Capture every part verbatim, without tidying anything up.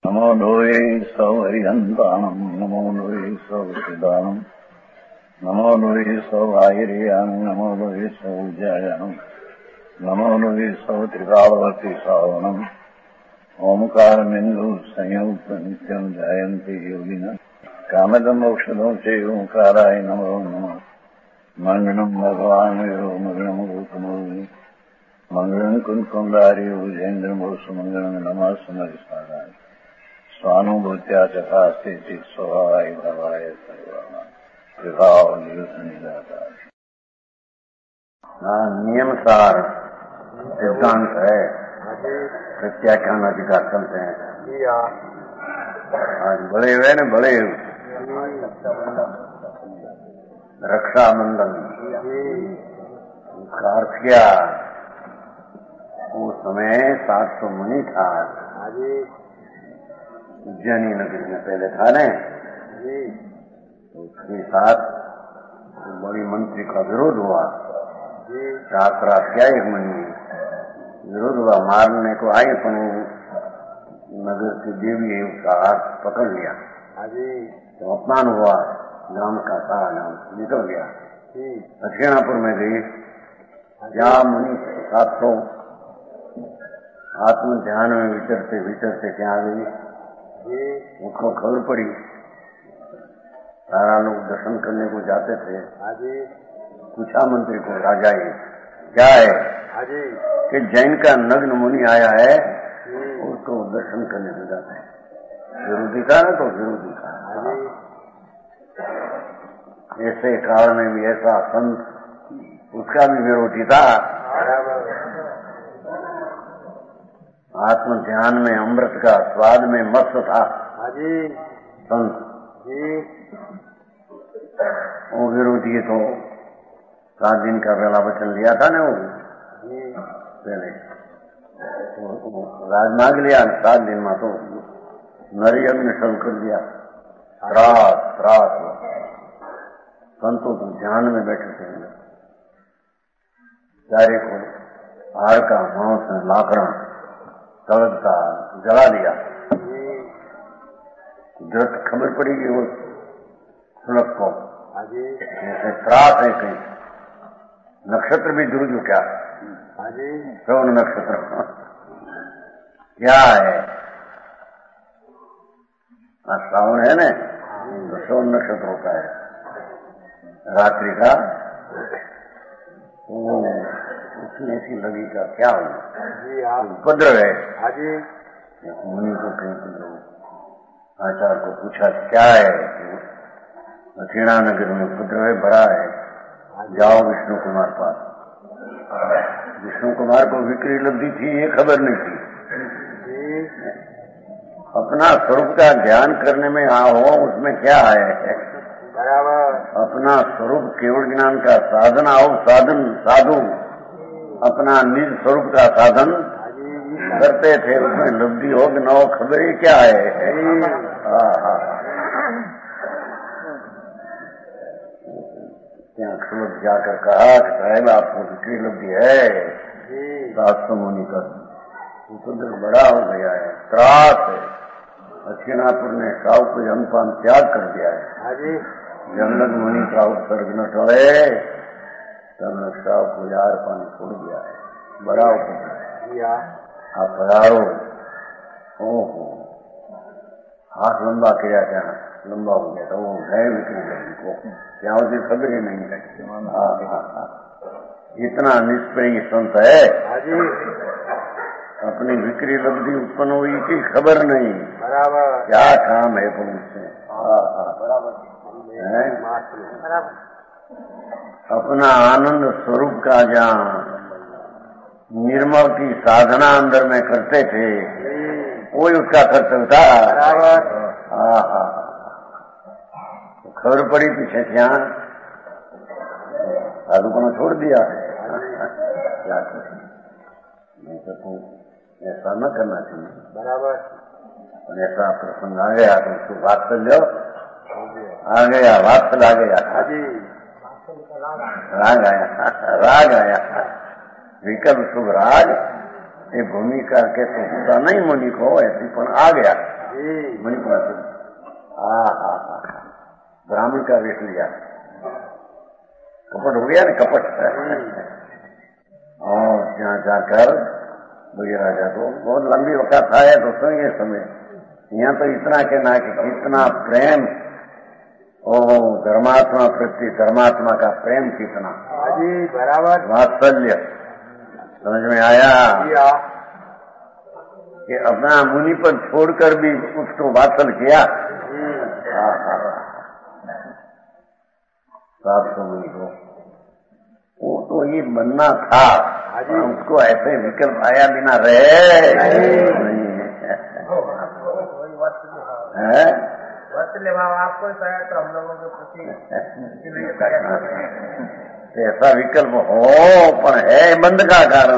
नमो लोये सौहरिहन्ताणम् नमो लोये सौचिदानम् नमो लोये सौभागिर्यानम् नमो लोये सौजायानम् नमो लोये सौत्रिकालवती सावनम् ओंकारमिन्दु संयुक्त नित्यम् जायन्ति योगिनः कामदम् मोक्षदम् च ओंकाराय नमो नमः मङ्गलम् भगवान् विरो मङ्गलम् रूपमोहि मङ्गलम् कुन्कुण्डारि भुजेन्द्रमोसुमङ्गलम् नमः समरिसाराय स्वानुभूत्या चकास्ते स्वभावाय भवाय सर्वाणां विभाव निदाता। नियमसार सिद्धांत है, प्रत्याख्यान अधिकार चलते हैं। आज बड़े हुए न बड़े रक्षाबंधन उसका अर्थ क्या? उस समय सात सौ मुनि था उज्जैनी नगरी में पहले था ने, तो उसके साथ बड़ी मंत्री का विरोध हुआ। रात रात क्या एक महीने विरोध हुआ, मारने को आई अपन नगर की देवी है उसका हाथ पकड़ लिया, तो अपमान हुआ, गांव का सारा गांव निकल गया। दक्षिणापुर में गई, जहाँ मुनि सात सौ आत्म ध्यान में विचरते विचरते क्या गई, उसको खबर पड़ी। सारा लोग दर्शन करने को जाते थे। पूछा मंत्री को, राजा ये क्या है? कि जैन का नग्न मुनि आया है, उसको दर्शन करने को जाते हैं। विरोधी का ना तो विरोधी का, ऐसे काल में भी ऐसा संत उसका भी विरोधी था। आत्म ध्यान में अमृत का स्वाद में मस्त था संत, वो विरोधी तो सात दिन का पहला वचन लिया था ना, वो पहले राज मांग लिया, सात दिन में तो नरी अग्नि शुरू कर दिया। रात रात संतों तो ध्यान में बैठे थे, चारे को हार का मांस लाकड़ा तड़कता जला दिया। दृढ़ खबर पड़ी कि वो सुलभ को जैसे त्रास है कहीं। नक्षत्र भी जुड़ क्या, श्रवण नक्षत्र क्या है? श्रावण है ना, तो श्रवण नक्षत्र होता है रात्रि का। वो उसमें ऐसी लगी का क्या हुआ, उपद्रव है। मुनि को कहीं आचार्य को पूछा क्या है? दक्षिणा नगर में उपद्रव है, बड़ा है, जाओ विष्णु कुमार पास। विष्णु कुमार को विक्री लब्धि थी, ये खबर नहीं थी। अपना स्वरूप का ध्यान करने में आओ, उसमें क्या है? अपना स्वरूप केवल ज्ञान का साधन आओ, साधन साधु अपना निज स्वरूप का साधन करते थे, उसमें लब्धि हो कि न हो खबर ही क्या है। क्या खबर जाकर कहा कि साहेब आपको विक्री लब्धि है, सात सौ मुनि का उपद्रव बड़ा हो गया है, त्रास है। दक्षिणापुर ने साहु को जमपान त्याग कर दिया है। जंगल मुनि का उत्सर्ग न टले, तब साहु को यार पानी छोड़ दिया है, बड़ा उपद्रव है। आप पधारो। ओहो, हाथ लंबा किया, क्या लंबा हो गया था, वो गए विक्री लब्धि को, क्या होती खबर ही नहीं है। इतना निष्प्रिय संत है, अपनी विक्री लब्धि उत्पन्न हुई की खबर नहीं। क्या काम है पुरुष से? अपना आनंद स्वरूप का जहाँ निर्मल की साधना अंदर में करते थे, वही उसका कर्तव्य था। खबर पड़ी पीछे क्या साधु को छोड़ दिया, क्या करें? नहीं तो तू ऐसा न करना चाहिए। बराबर ऐसा प्रसंग आ गया तो उसको बात कर लो, आ गया बात आ गया, राग आया, राग आया, विकल्प शुभ राग ये भूमिका के तो होता नहीं मुनि को, ऐसी पण आ गया। मणिपुर से आ हा हा ब्राह्मण का वेश लिया, कपट हो गया ना, कपट। और यहाँ जाकर राजा को बहुत लंबी वक्त आया तो सुनिए समय, यहाँ तो इतना कहना कि कितना प्रेम, ओ धर्मात्मा प्रति धर्मात्मा का प्रेम कितना जी बराबर, वात्सल्य समझ में आया कि अपना मुनि पर छोड़कर भी उसको वात्सल किया। सात सौ मुनि को वो तो ये बनना था, उसको ऐसे विकल्प आया बिना रहे नहीं है। वात्सल्य भाव आपको शायद तो हम लोगों के प्रति ऐसा विकल्प हो, पर है बंद का कारण।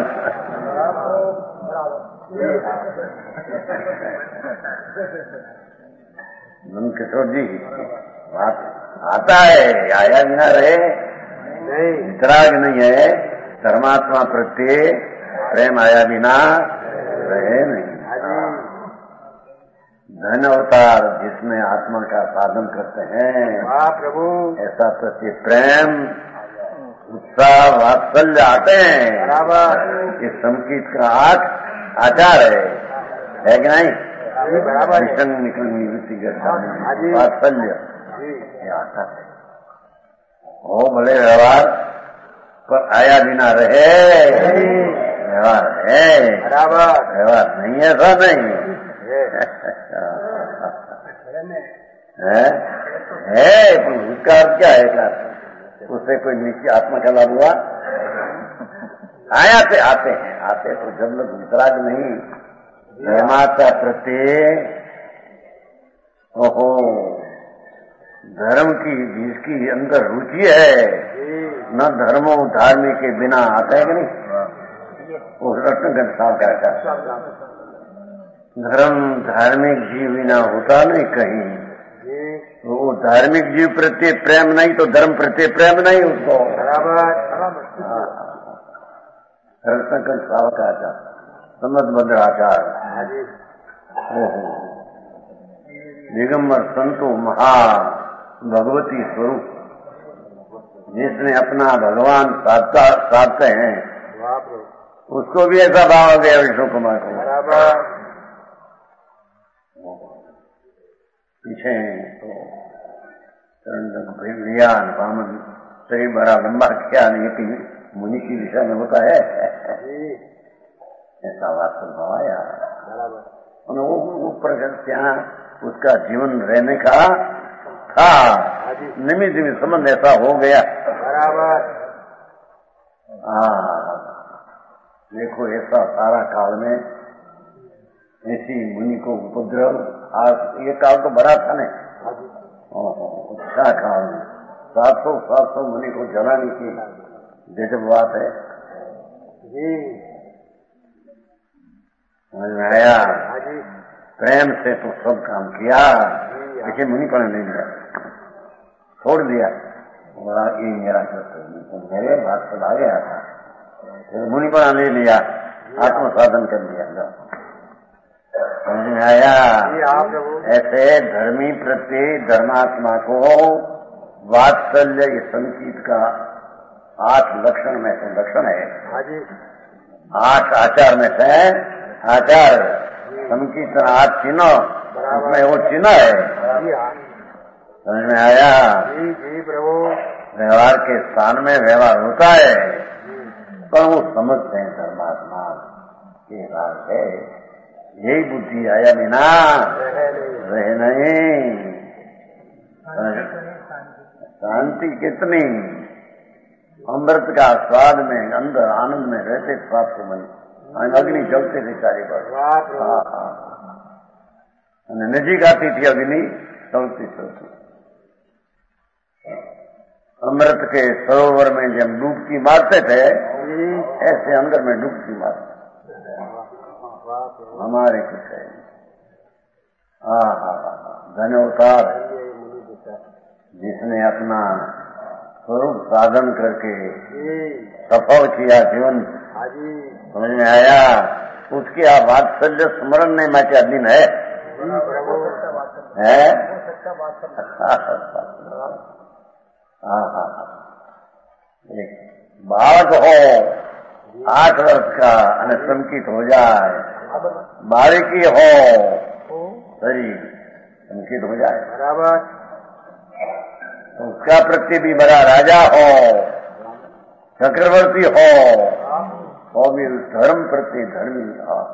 नंद किशोर जी बात आता है, आया बिना रहे नहीं, वितराग नहीं है। धर्मात्मा प्रति प्रेम आया बिना रहे नहीं। धन अवतार जिसमें आत्मा का साधन करते हैं, वाह प्रभु, ऐसा प्रति प्रेम उत्साह वात्सल्य आते हैं। बराबर, ये संगीत का आठ आचार है, है कि नहीं? बराबर, निकल निकलनी वात्सल्य ये आता है। हो भले व्यवहार पर आया बिना रहे, व्यवहार है, बराबर, व्यवहार नहीं ऐसा नहीं है, है पर उसका अर्थ क्या है? उससे कोई निश्चय आत्मा का लाभ हुआ? आया से आते हैं, आते तो जब लोग वितराग नहीं, धर्मात्मा प्रति ओहो धर्म की जिसकी अंदर रुचि है, न धर्मो धार्मिक के बिना आता है कि नहीं? वो रत्नगंज साहब का धर्म धार्मिक जीव बिना होता नहीं कहीं। वो धार्मिक जीव प्रति प्रेम नहीं तो धर्म प्रति प्रेम नहीं उसको। रत्नगंज साहब का आचार, समझ आचार, ओहो दिगंबर संतो महा भगवती स्वरूप, जिसने अपना भगवान साधता साधते हैं, उसको भी ऐसा भाव हो गया विष्णु कुमार को। पीछे तो चरण बामन शरीर बड़ा लंबा क्या नहीं कि मुनि की दिशा में होता है, ऐसा वास्तव भाव आया। वो ऊपर यहाँ उसका जीवन रहने का था, निमित्त निमित्त संबंध ऐसा हो गया। बराबर, हाँ देखो ऐसा सारा काल में ऐसी मुनि को उपद्रव, आज ये काल तो बड़ा था नहीं, अच्छा काल में सात सौ सात सौ मुनि को जलाने की गजब बात है जी। समझ में आया? प्रेम से तो सब काम किया, लेकिन मुनि पर नहीं दिया, छोड़ दिया। बोला ये मेरा कर्तव्य, तो मेरे बात से आ गया था, फिर मुनि पर ले लिया, आत्म साधन कर लिया। समझ में आया? ऐसे धर्मी प्रति धर्मात्मा को वात्सल्य ये संगीत का आठ लक्षण में से लक्षण है, आठ आचार में से आचार संकीर्तन आठ चिन्ह, उसमें वो चिन्ह है। समझ में आया? जी जी प्रभु, व्यवहार के स्थान में व्यवहार होता है, पर वो समझते हैं धर्मात्मा के राज है, यही बुद्धि आया बिना रहे नहीं। शांति कितनी, अमृत का स्वाद में अंदर आनंद में रहते स्वाद को मन अग्नि जलते थे चारे पर, नजीक आती थी अग्नि चलती चलती। अमृत के सरोवर में जब डुबकी मारते थे, ऐसे अंदर में डुबकी मारते हमारे कुछ है। हाँ हाँ हाँ धन्यवाद, जिसने अपना स्वरूप साधन करके सफल किया जीवन, समझ में आया? उसकी वात्सल्य स्मरण नहीं मैं क्या दिन है, है। सच्चा बात हाँ हाँ हाँ, एक बालक हो आठ वर्ष का અને संकित हो जाए, बालिकी हो शरीर संकित हो जाए बराबर, तो उसका प्रति भी बड़ा राजा हो, चक्रवर्ती हो, वो भी धर्म प्रति धर्मी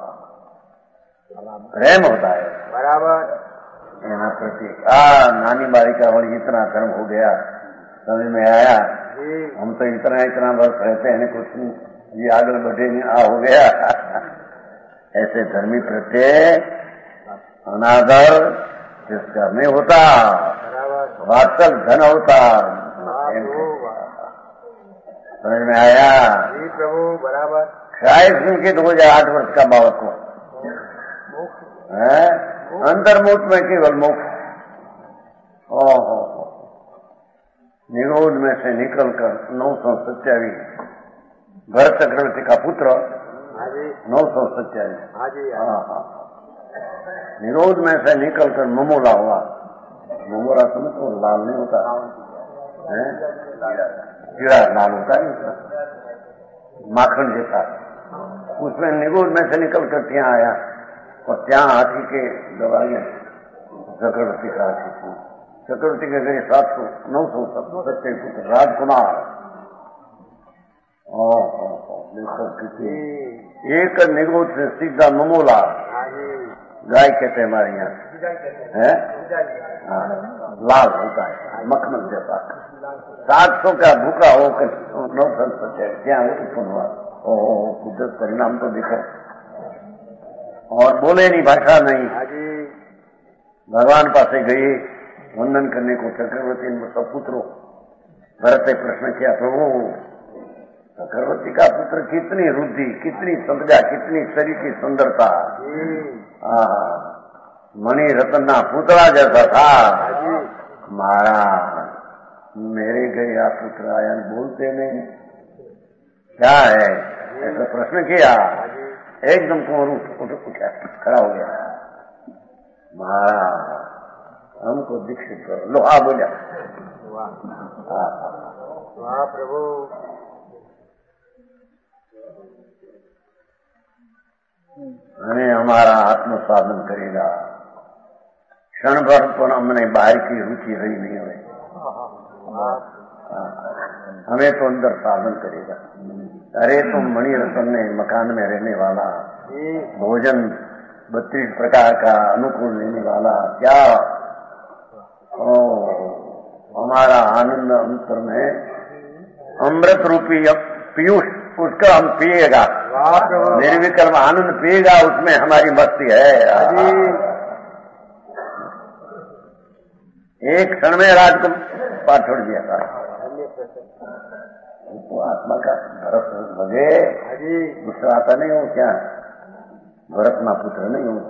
प्रेम होता है बराबर। यहाँ प्रति। आ नानी बालिका वाली इतना धर्म हो गया, समझ में आया। हम तो इतना इतना वर्ष रहते हैं कुछ ये आगे बढ़े नहीं, आ हो गया। ऐसे धर्मी प्रत्यय अनादर जिसका नहीं होता, वात्सल धन होता। समझ में आया जी प्रभु, बराबर। शायद संकेत हो जाए आठ वर्ष का बालक को, है अंतर्मुख में केवल मोक्ष। ओहो, निरोध में से निकलकर नौ सौ सत्यावीस भरत चक्रवर्ती का पुत्र नौ सौ सत्यावीस हाँ हाँ निरोध में से निकलकर ममोला हुआ। ममोला समझ तो लाल नहीं होता है, कीड़ा लाल होता है उसका, माखन जैसा। उसमें निरोध में से निकलकर ત્યાં आया और ત્યાં हाथी के दवाइयां चक्रवर्ती का हाथी थी। चक्रवर्ती के गए सात सौ नौ सौ सत्य पुत्र राजकुमार। देखो किसी एक निगोद से सीधा ममोला, गाय कहते हैं हमारे यहाँ है, लाल होता है मखमल जैसा। सात सौ का भूखा होकर नौ सौ सत्य क्या हुआ, कुदरत परिणाम तो देखो। और बोले नहीं, भाषा नहीं। भगवान पासे गए वंदन करने को चक्रवर्ती सब पुत्रों। भरत ने प्रश्न किया, प्रभु चक्रवर्ती का पुत्र कितनी रुद्धि, कितनी संज्ञा, कितनी शरीर की सुंदरता, मणि रत्ना पुतला जैसा था। महाराज मेरे गए आप पुत्र आया बोलते नहीं, क्या है ऐसा प्रश्न किया। एकदम कुंवर उठ उठा खड़ा हो गया। महाराज हमको दीक्षित करो, लोहा बोला। वाह प्रभु, અને हमारा आत्म साधन करेगा। क्षण भर पर हमने बाहर की रुचि रही नहीं हुई, हमें तो अंदर साधन करेगा। अरे तुम मणि रतन ने मकान में रहने वाला, भोजन बत्तीस प्रकार का अनुकूल लेने वाला, क्या ओ, हमारा आनंद अंतर में अमृत रूपी पीयूष उसका हम पिएगा, निर्विकल्प आनंद पिएगा, उसमें हमारी मस्ती है। एक क्षण में राज को पार छोड़ दिया था। तो आत्मा का भरत लगे, दूसरा आता नहीं हो क्या, भरत ना पुत्र नहीं हो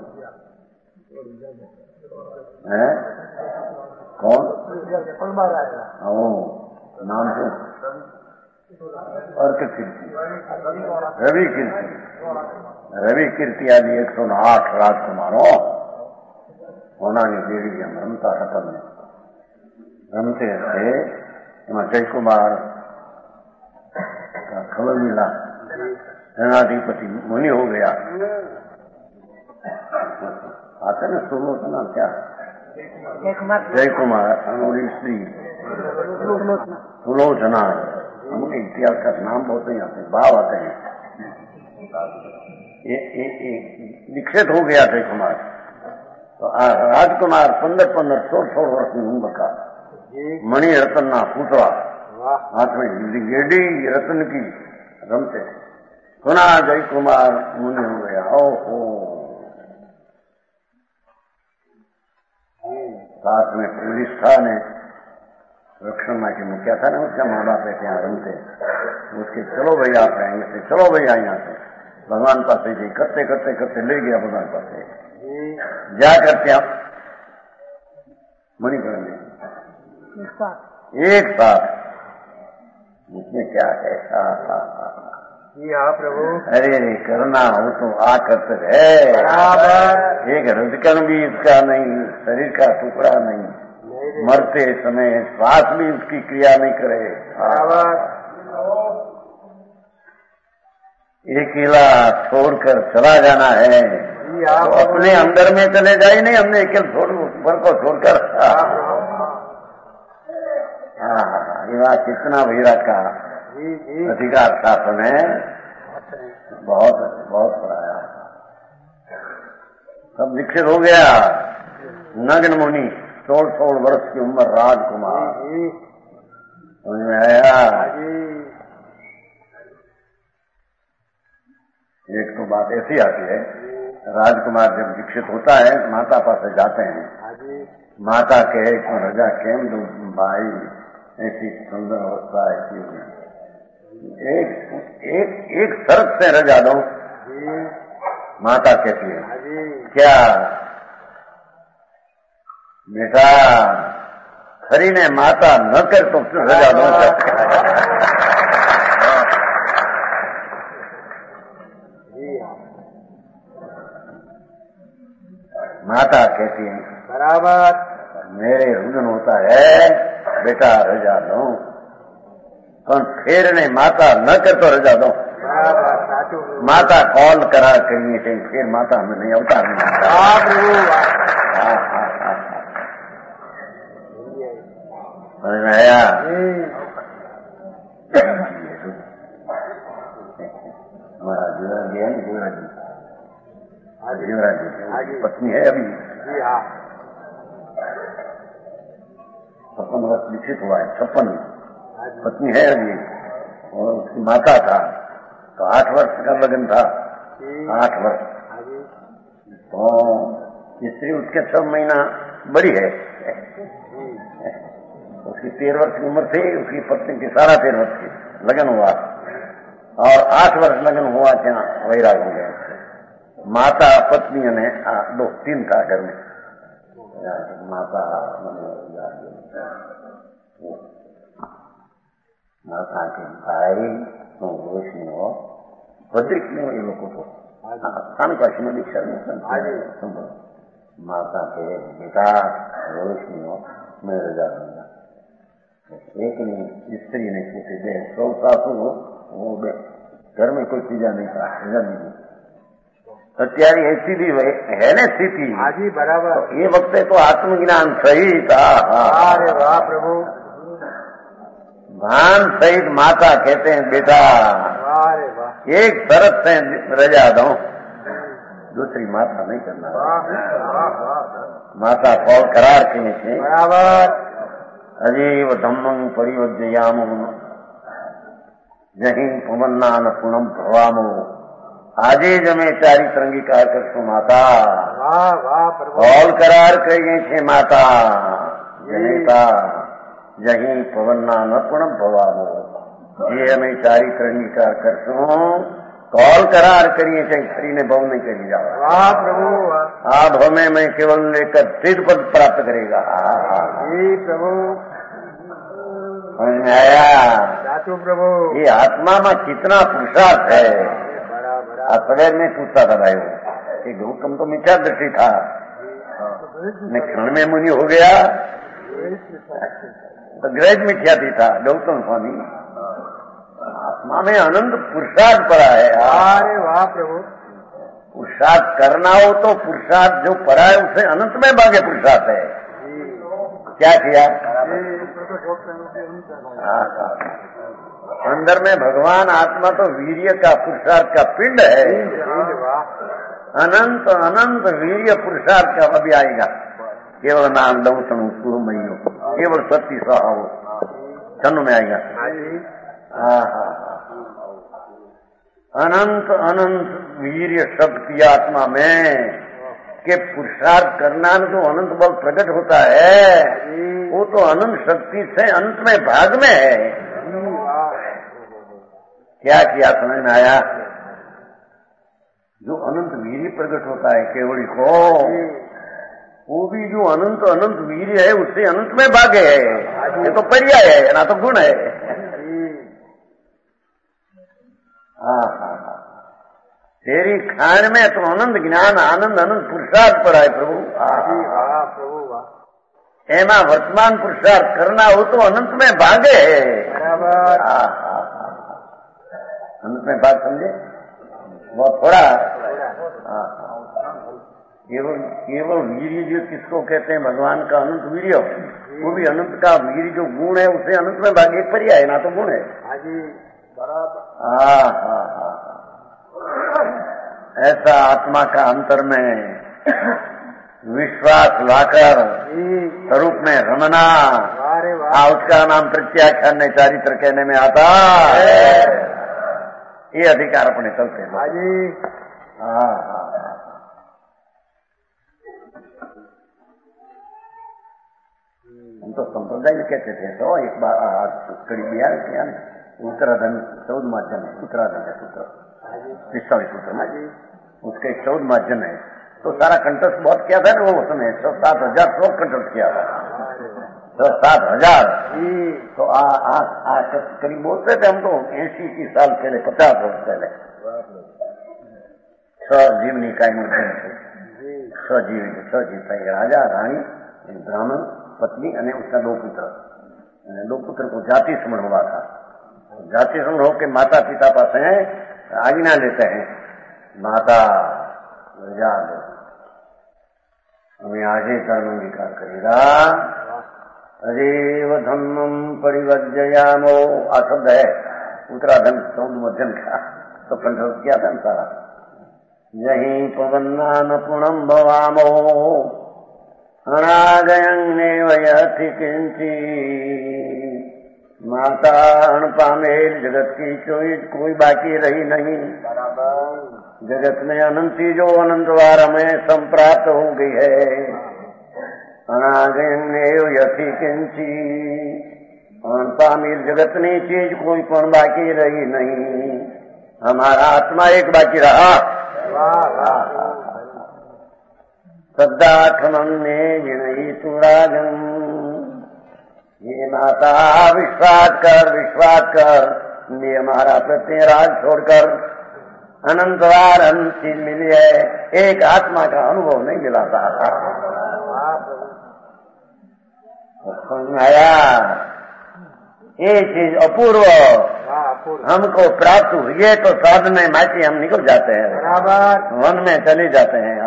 है कौन? ओ नाम से अर्क कीर्ति, रवि कीर्ति, रवि कीर्ति आदि एक सौ आठ राजकुमारों होना की देवी हम रमता खत्म में रमते थे। जय कुमार का खबर मिला, सेनाधिपति मुनि हो गया। आते ना सुलोचना, क्या जय कुमार और स्त्री सुलोचना, उनके इतिहास का नाम बहुत नहीं आते, भाव आते हैं। ये, ये, ये दीक्षित हो गया जय कुमार। तो राजकुमार पंद्रह पंद्रह सोलह सोलह वर्ष की उम्र का, मणि रतन ना पुतला, हाथ में गेडी रतन की रमते। सुना जय कुमार मुनि हो गया। ओहो, साथ में प्रतिष्ठा ने रक्षण माँ की मुखिया था ना, उसका माँ बाप है यहाँ रमते, उसके चलो भैया आप आएंगे से, चलो भैया यहाँ से भगवान पास जी करते करते करते ले गया भगवान पास। जा करते आप मणिकरण में एक साथ, इसमें क्या है, जी हाँ प्रभु। अरे करना हो तो आ करते है बराबर। एक हृदकन भी इसका नहीं, शरीर का टुकड़ा नहीं, नहीं मरते समय श्वास भी उसकी क्रिया नहीं करे। बराबर। अकेला छोड़कर चला जाना है तो अपने अंदर में चले जाए, नहीं हमने अकेले छोड़ ऊपर को छोड़कर। हाँ ये बात कितना भैरा का अधिकार शासन है, बहुत बहुत पढ़ाया। सब विकसित हो गया। नग्न मुनि सोलह सोलह वर्ष की उम्र, राजकुमार, समझ में आया। एक तो बात ऐसी आती है, राजकुमार जब विकसित होता है माता पास जाते हैं, माता कहे तो रजा केम दो भाई, ऐसी सुंदर अवस्था ऐसी एक एक एक शर्त से रजा दो। माता कहती है क्या बेटा, खरी ने माता न कर तो फिर रजा दो। माता कहती है बराबर, मेरे रुदन होता है बेटा रजा दो, पर फिर ने माता न कर तो रजा दो। माता कॉल करा करिए थे, फिर माता हमें नहीं अवतार नहीं। समझ में आया। हमारा युवराज है ना, युवराज जी, युवराज जी पत्नी है अभी, छप्पन वर्ष विकसित हुआ है, छप्पन पत्नी है अभी, और उसकी माता था तो आठ वर्ष का लगन था, आठ वर्ष। तो स्त्री उसके छह महीना बड़ी है, उसकी तेरह वर्ष की उम्र थी, उसकी पत्नी की साढ़ा तेरह वर्ष की लगन हुआ, और आठ वर्ष लगन हुआ क्या वैराग हो गया। माता पत्नी ने दो तीन था घर में, माता माता के भाई तो रोशनी हो बद्रिक में ये लोगों को स्थान काशी में दीक्षा में माता के बेटा रोशनी हो मैं रजा दूंगा। एक ने स्त्री ने पूछे दे सौ सासू हो, वो घर में कोई चीजा नहीं था, रजा नहीं। અત્યારે ऐसी भी है ना स्थिति। हाजी बराबर। तो ये वक्त तो आत्मज्ञान सही था। अरे वाह प्रभु। भान सहित माता कहते हैं बेटा अरे वाह, एक शरत से रजा दो, दूसरी माता नहीं करना। माता कौल करार किए थे बराबर। अजीव धम्मं परिवज्जयामो जहीं पुमन्ना न पुनम भवामो आजे जमे चारी तरंगीकार कर माता। वाह वाह प्रभु। कौल करार करिए थे माता जनेता जहीं पवन्ना न पुनम भवामो जे हमें चारी तरंगीकार कर कौल करार करिए थे, स्त्री ने भव नहीं करी जाओ। वाह प्रभु। आप हमें मैं केवल लेकर सिद्ध पद प्राप्त करेगा। जी प्रभु। समझ में आया। साचू प्रभु। ये आत्मा में कितना पुरुषार्थ है। सवेर में पूछता था भाई कि गौतम तो मिथ्या दृष्टि था, मैं क्षण में मुनि हो गया तो ग्रह मिथ्याति था गौतम स्वामी। आत्मा में अनंत पुरुषार्थ पड़ा है। अरे वाह प्रभु। पुरुषार्थ करना हो तो पुरुषार्थ जो पड़ा है उसे अनंत में भागे पुरुषार्थ है। क्या किया अंदर में भगवान आत्मा तो वीर्य का पुरुषार्थ का पिंड है। अनंत अनंत वीर्य पुरुषार्थ का अभी आएगा। केवल नाम दौसण सुरमयो केवल सत्य सहाव छन्न में आएगा। अनंत अनंत वीर्य शक्ति आत्मा में के पुरुषार्थ करना जो अनंत बल प्रकट होता है वो तो अनंत शक्ति से अंत में भाग में है। क्या किया समझ में आया। जो अनंत वीर्य प्रकट होता है केवड़ी को, वो भी जो अनंत अनंत वीर्य है उससे अनंत में भागे है। ये तो पर्याय है ना तो गुण है। हाँ हाँ हाँ तेरी खान में तो आनंद ज्ञान आनंद आनंद पुरुषार्थ पर आए प्रभु। वाह प्रभु वाह। एमा वर्तमान पुरुषार्थ करना हो तो अनंत में भागे है। बराबर। हाँ हाँ हाँ अनंत में भाग समझे वो थोड़ा। हाँ केवल केवल वीर्य जो किसको कहते हैं भगवान का अनंत वीर्य, वो भी अनंत का वीर्य जो गुण है उसे अनंत में भागे पर्याय ना तो गुण है। हाँ जी बराबर। हाँ हाँ हाँ ऐसा आत्मा का अंतर में विश्वास लाकर स्वरूप में रमना, हाँ उसका नाम प्रत्याख्यान में चारित्र कहने में आता है। ये अधिकार अपने चलते हैं। हाँ जी हाँ हाँ हम तो संप्रदाय में कहते थे तो एक बार करीब यार क्या उत्तराधन चौदह माध्यम है, उत्तराधन है सूत्र पिस्तावी सूत्र में उसका एक चौदह माध्यम है तो सारा कंठस्थ बहुत किया था ना वो उसने छह सात हजार श्लोक कंठस्थ किया था। छह सात हजार तो आ, आ, आ, करीब बोलते थे हम तो ऐसी की साल पहले पचास वर्ष पहले छह जीवनी का मूर्ति छह जीव छह जीव था। एक राजा रानी एक ब्राह्मण पत्नी और उसका दो पुत्र। दो पुत्र को जाति समण हुआ था। जाति समण होकर माता पिता पास हैं आज्ञा लेते हैं माता याद हमें आगे कर्म अंगीकार करेगा अरेव धम्मम परिवर्जयामो आ शब्द है उत्तराधन चौदह मध्यम का तो कंठस्थ किया था सारा। यही पवन्ना न पुणम भवामो अनागयंगेव यथि किंची माता अण पामेल जगत की कोई कोई बाकी रही नहीं। जगत में अनंती जो अनंतवार हमें संप्राप्त हो गई है। अनागयंगेव यथि किंची अण पामेल जगत में चीज कोई पण बाकी रही नहीं। हमारा आत्मा एक बाकी रहा। सद्दाठमन्ने जिनई तुरागम ये माता विश्वास कर विश्वास कर ये हमारा प्रत्यय राग छोड़कर अनंतवार अनंत चीज मिली है एक आत्मा का अनुभव नहीं मिला था। आया ये चीज अपूर्व हमको प्राप्त हुई है तो साधन में माची हम निकल जाते हैं बराबर वन में चले जाते हैं।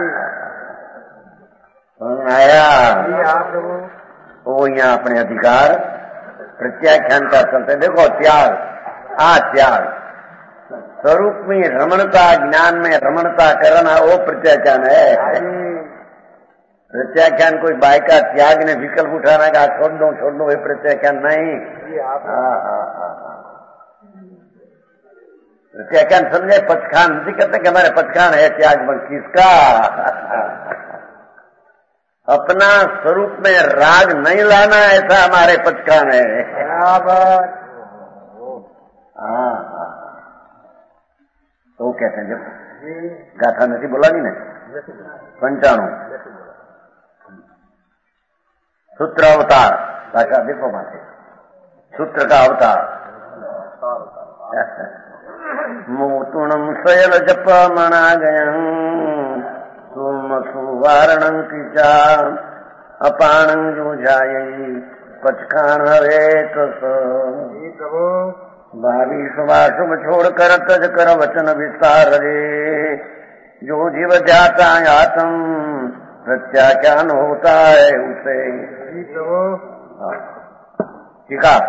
आया वो यहाँ अपने अधिकार प्रत्याख्यान का चलते देखो त्याग आ त्याग स्वरूप में रमणता ज्ञान में रमणता करना वो प्रत्याख्यान है। प्रत्याख्यान कोई बाय का त्याग ने विकल्प उठाना का छोड़ दो छोड़ दो ये प्रत्याख्यान नहीं। हाँ हाँ हाँ प्रत्याख्यान समझे पचखान नहीं कहते कि हमारे पचखान है त्याग बल किसका अपना स्वरूप में राग नहीं लाना ऐसा हमारे पचखान है। बराबर हाँ हाँ तो कहते हैं जब गाथा नहीं बोला नहीं ना पंचाणु सूत्र अवतार भाषा देखो माथे सूत्र का अवतार मोतुणम स्वयल जप मना गयं सोम सुवारणं किचा अपाणं योजायै पचखान हवे प्रभु भावी शुभाशुभ छोड़ कर तज कर वचन विस्तार रे जो जीव जाता आत्म प्रत्याख्यान होता है उसे ठीक है।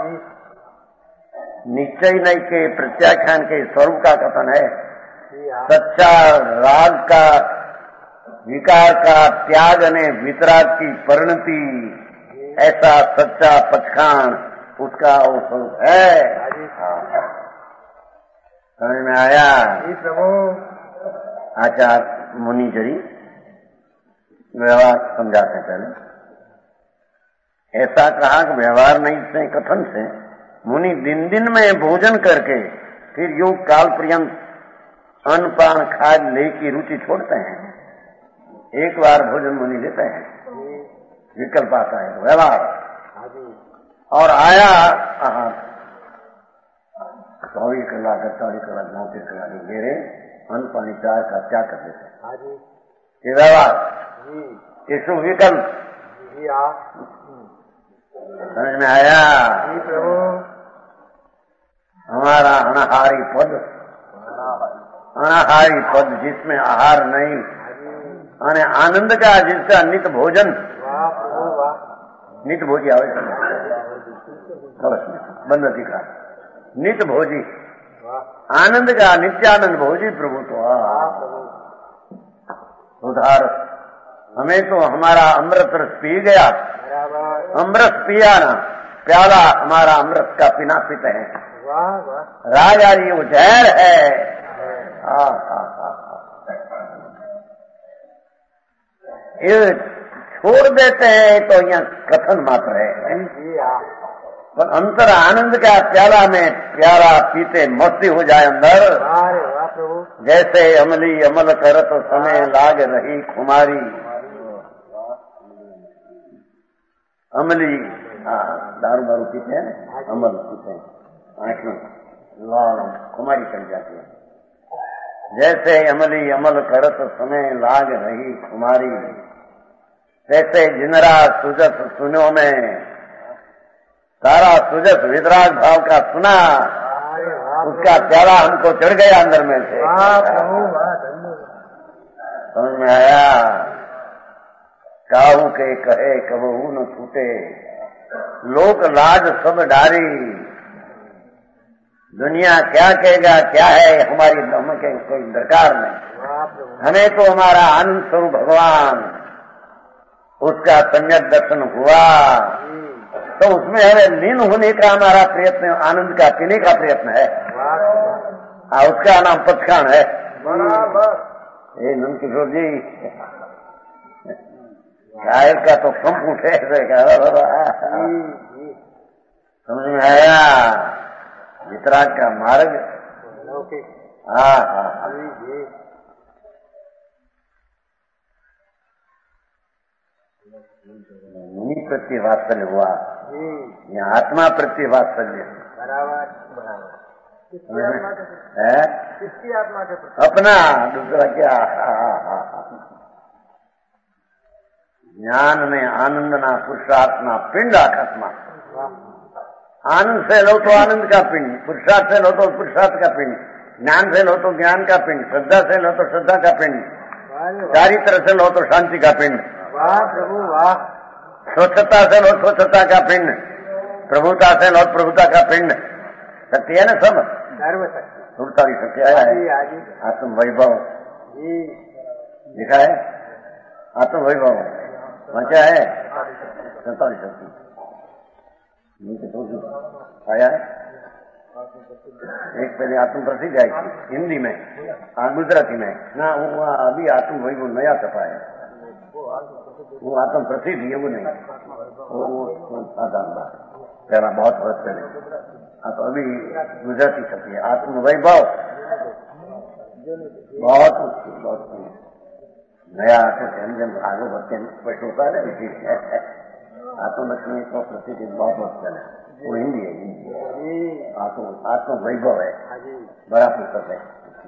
निश्चय नहीं के प्रत्याख्यान के स्वरूप का कथन है। सच्चा राग का विकार का त्याग ने वितराग की परिणति ऐसा सच्चा पचखान उसका वो स्वरूप है। समझ में आया प्रभु। आचार्य मुनि जरी व्यवहार समझाते पहले ऐसा कहा कि व्यवहार नहीं से कथन से मुनि दिन दिन में भोजन करके फिर योग काल पर्यंत अन्न पान खाद ले की रुचि छोड़ते हैं। एक बार भोजन मुनि लेते हैं विकल्प आता है व्यवहार और आया चौबीस कलाक अड़तालीस कलाक चौंतीस कलाक मेरे अन्न पानी चार का त्याग कर देते हैं। ये व्यवहार यीशु विकल्प समझ में आया? हमारा अनाहारी पद, अनाहारी पद जिसमें आहार नहीं, अने आनंद का जिसका नित्य भोजन, नित्य भोजी आवश्यक बंद दिखा नित्य भोजी आनंद का नित्यानंद भोजी प्रभु तो उधार हमें तो हमारा अमृत रस पी गया, अमृत पिया ना प्याला हमारा अमृत का पीना पीते हैं। राजा जी वो जहर है। हा हा हा ये छोड़ देते हैं तो यहाँ कथन मात्र है, पर अंतर आनंद का प्याला में प्याला पीते मस्ती हो जाए अंदर। जैसे अमली अमल करत समय लाग रही खुमारी, अमली हाँ दारू दारू पीते हैं, अमल पीते हैं, आंख में लाल खुमारी चढ़ जाती है। जैसे अमली अमल करत समय लाग रही खुमारी, जैसे जिनरा सुजस सुनो में सारा सुजस वितराग भाव का सुना, उसका प्याला हमको चढ़ गया अंदर में से। समझ में आया? काहू के कहे कबहू न छूटे, लोक लाज सब डारी। दुनिया क्या कहेगा क्या है हमारी हमें कोई दरकार नहीं, हमें तो हमारा आनंद स्वरूप भगवान उसका सम्यक दर्शन हुआ तो उसमें हमें लीन होने का हमारा प्रयत्न, आनंद का पीने का प्रयत्न है। आ, उसका नाम पचखान है। ये नंद किशोर जी गायक का तो कम उठे समझ में आया? वितराग का मार्ग। हाँ हाँ मुनि प्रति वात्सल्य हुआ, यहाँ आत्मा प्रति वात्सल्य है। किसकी आत्मा के प्रति? अपना दूसरा क्या? ज्ञान में आनंद ना पुरुषार्थ ना पिंड आत्मा। आनंद से लो तो आनंद का पिंड, पुरुषार्थ से लो तो पुरुषार्थ का पिंड, ज्ञान से लो तो ज्ञान का पिंड, श्रद्धा से लो तो श्रद्धा का पिंड, चारित्र से लो तो शांति का पिंड। वाह प्रभु वाह। स्वच्छता से लो स्वच्छता का पिंड, प्रभुता से लो प्रभुता का पिंड। शक्ति है ना सब, सर्व शक्ति सुरता भी शक्ति आया है। आत्म वैभव लिखा है, आत्म वैभव वहाँ क्या है? सैतालीस शक्ति आया है। एक पहले आत्म प्रसिद्ध आई थी हिंदी में, हाँ गुजराती में ना, वो अभी आत्म वैभव नया छपा है। वो आत्म प्रसिद्ध है वो नहीं, वो वो साधारण बात पहला बहुत वर्ष पहले। हाँ तो अभी गुजराती छपी है आत्म वैभव, बहुत बहुत नया जन आगे बढ़ते स्पष्ट होता है। आत्मलक्ष्मी तो प्रसिद्ध बहुत बहुत पहले, वो हिंदी है, हिंदी आत्म आत्म वैभव है, बड़ा पुस्तक है।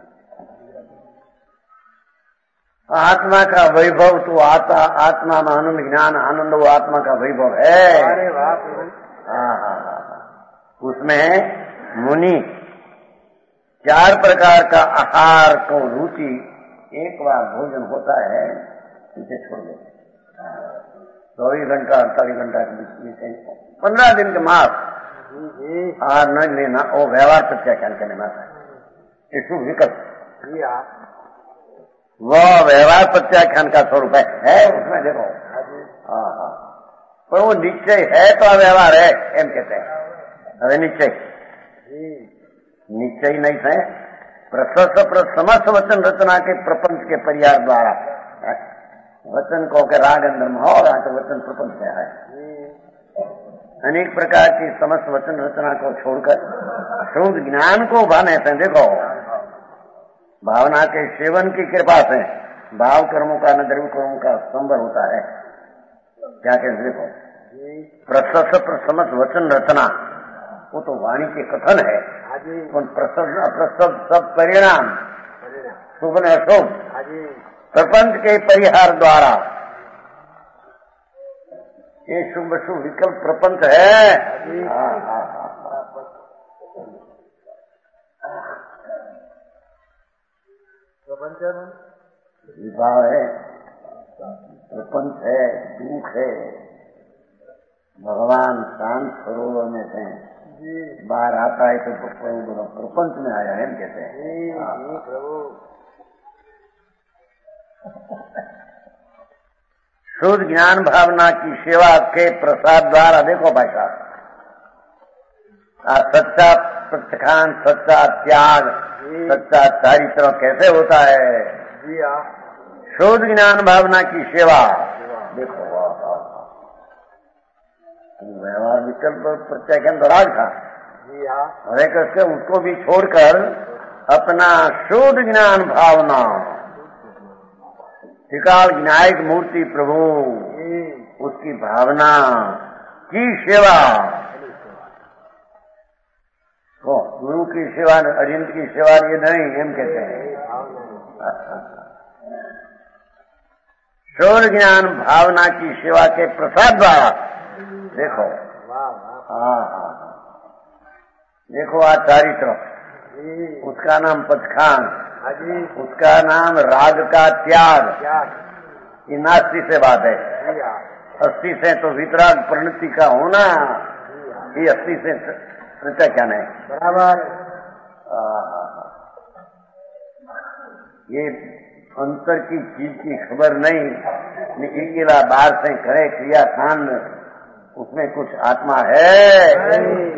आत्मा का वैभव तो आता आत्मा में आनंद ज्ञान आनंद वो आत्मा का वैभव है। हाँ हाँ हाँ उसमें मुनि चार प्रकार का आहार को रुचि एक बार भोजन होता है इसे छोड़ देते, चौबीस घंटा अड़तालीस घंटा के बीच पंद्रह दिन के मास आहार न लेना वो व्यवहार प्रत्याख्यान करने में आता है। इसको विकल्प वह व्यवहार प्रत्याख्यान का स्वरूप है, है उसमें देखो। हाँ हाँ पर वो निश्चय है तो व्यवहार है एम कहते हैं। अरे निश्चय निश्चय नहीं है, प्रशस्त समस्त वचन रचना के प्रपंच के परिहार द्वारा वचन को के राग अंदर में हो रहा तो वचन प्रपंच क्या है। अनेक प्रकार की समस्त वचन रचना को छोड़कर शुद्ध ज्ञान को भाने से देखो, भावना के सेवन की कृपा से भाव कर्मों का न द्रव्य कर्मों का संबर होता है। क्या कहते देखो, प्रशस्त समस्त वचन रचना वो तो वाणी के कथन है, उन प्रसव अप्रसव सब परिणाम शुभ न अशुभ प्रपंच के परिहार द्वारा ये शुभ शुभ विकल्प प्रपंच है। हाँ हाँ हाँ प्रपंच विभाव है, प्रपंच है, दुख है। भगवान शांत सरोवर में थे, बाहर आता है तो प्रपंच में आया है कहते हैं। प्रभु शुद्ध ज्ञान भावना की सेवा के प्रसाद द्वारा देखो भाई साहब, सच्चा प्रत्याख्यान, सच्चा त्याग, सच्चा चारित्र कैसे होता है? जी हाँ, शुद्ध ज्ञान भावना की सेवा देखो। व्यवहार विकल्प प्रत्याख्यान तो राग था, जी हाँ, हरे कृष्ण उसको भी छोड़कर अपना शुद्ध ज्ञान भावना त्रिकाल विनायक मूर्ति प्रभु उसकी भावना की सेवा, तो गुरु की सेवा अरिंद की सेवा ये नहीं, हम कहते हैं शुद्ध ज्ञान भावना की सेवा के प्रसाद द्वारा देखो। हाँ हाँ देखो आचारित्र, उसका नाम पचखान, उसका नाम राग का त्याग, ये नास्ती से बात है। अस्थि से तो वितराग परिणति का होना, ये अस्थि से प्रत्याख्यान है बराबर। ये अंतर की चीज की खबर नहीं, निकिला बाहर से करे क्रिया कांड, उसमें कुछ आत्मा है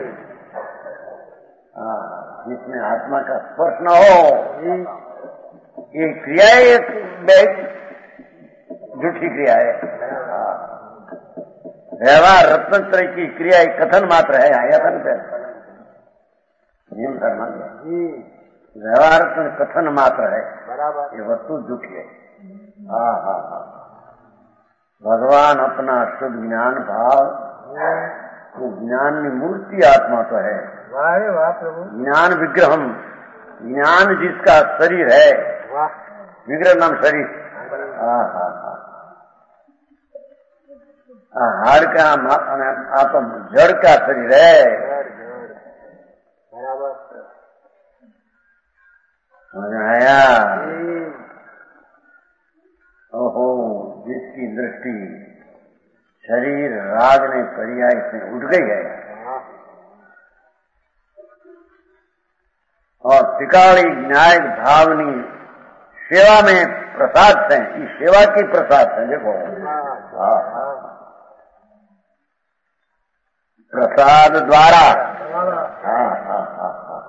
जिसमें आत्मा का स्पर्श न हो। ये क्रिया एक झूठी क्रिया है। व्यवहार रत्नत्रय की क्रिया एक कथन मात्र है, यथन पे व्यवहार कथन मात्र है, बराबर, ये वस्तु झूठी है। हाँ हाँ हाँ भगवान अपना शुद्ध ज्ञान भाव, तो ज्ञान मूर्ति आत्मा तो है। वाह वाह प्रभु, ज्ञान विग्रहम, ज्ञान जिसका शरीर है, वाह, विग्रह नाम शरीर। हाँ हाँ हाँ हाड़ का आप जड़ का शरीर है, बराबर, समझ आया? ओहो, जिसकी दृष्टि शरीर राग ने पर्याय से उठ गई है और त्रिकाली न्यायिक भावनी सेवा में प्रसाद से, इस सेवा की प्रसाद से देखो। हाँ हाँ प्रसाद द्वारा, हाँ हाँ हाँ हाँ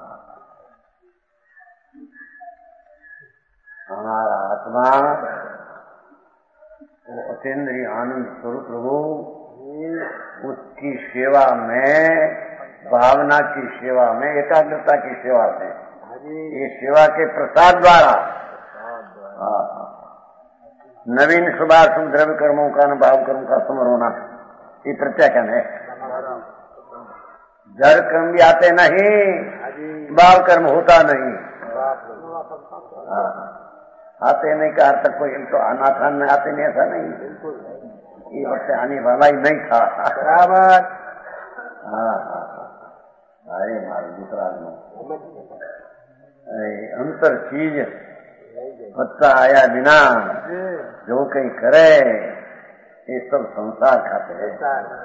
हमारा आत्मा वो अतीन्द्रिय आनंद स्वरूप प्रभु उसकी सेवा में, भावना की सेवा में, एकाग्रता की सेवा में, ये सेवा के प्रसाद द्वारा नवीन शुभाशुभ द्रव्य कर्मों का न भाव कर्म का समर होना, ये प्रत्याख्यान है। जड़ कर्म भी आते नहीं, भाव कर्म होता नहीं। आते नहीं का अर्थ कोई तो आना था, न आते नहीं ऐसा नहीं, ये वक्त आने वाला ही नहीं था। बराबर, हाँ हाँ अरे मारे दूसरा अंतर चीज बच्चा आया बिना जो कहीं करे, ये सब संसार खाते हैं।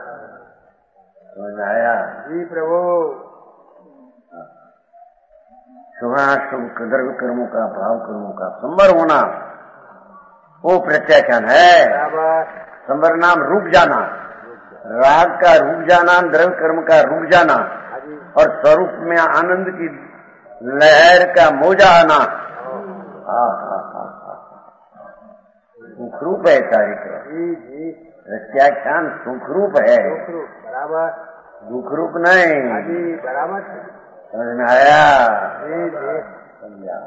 समझ आया? जी प्रभु, शुभाशुभ द्रव्य कर्मों का, भाव कर्मों का संवर होना, वो प्रत्याख्यान है। संवर नाम रुक जाना, राग का रुक जाना, द्रव्य कर्म का रुक जाना, और स्वरूप में आनंद की लहर का मोजा आना। हाँ हाँ हाँ सुखरूप है चारित्र, प्रत्याख्यान सुखरूप है, बराबर, दुखरूप नहीं। बराबर, समझ में आया? समझा?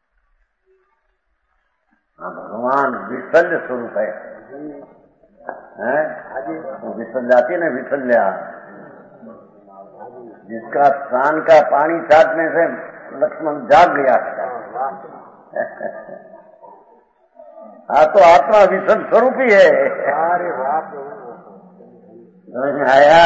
हाँ भगवान विसर्ज स्वरूप है। है वो विसल्याती ने विसल्या, जिसका स्नान का पानी छाटने से लक्ष्मण जाग गया। हाँ तो आत्मा विसर्ग स्वरूप ही है। अरे बाप आया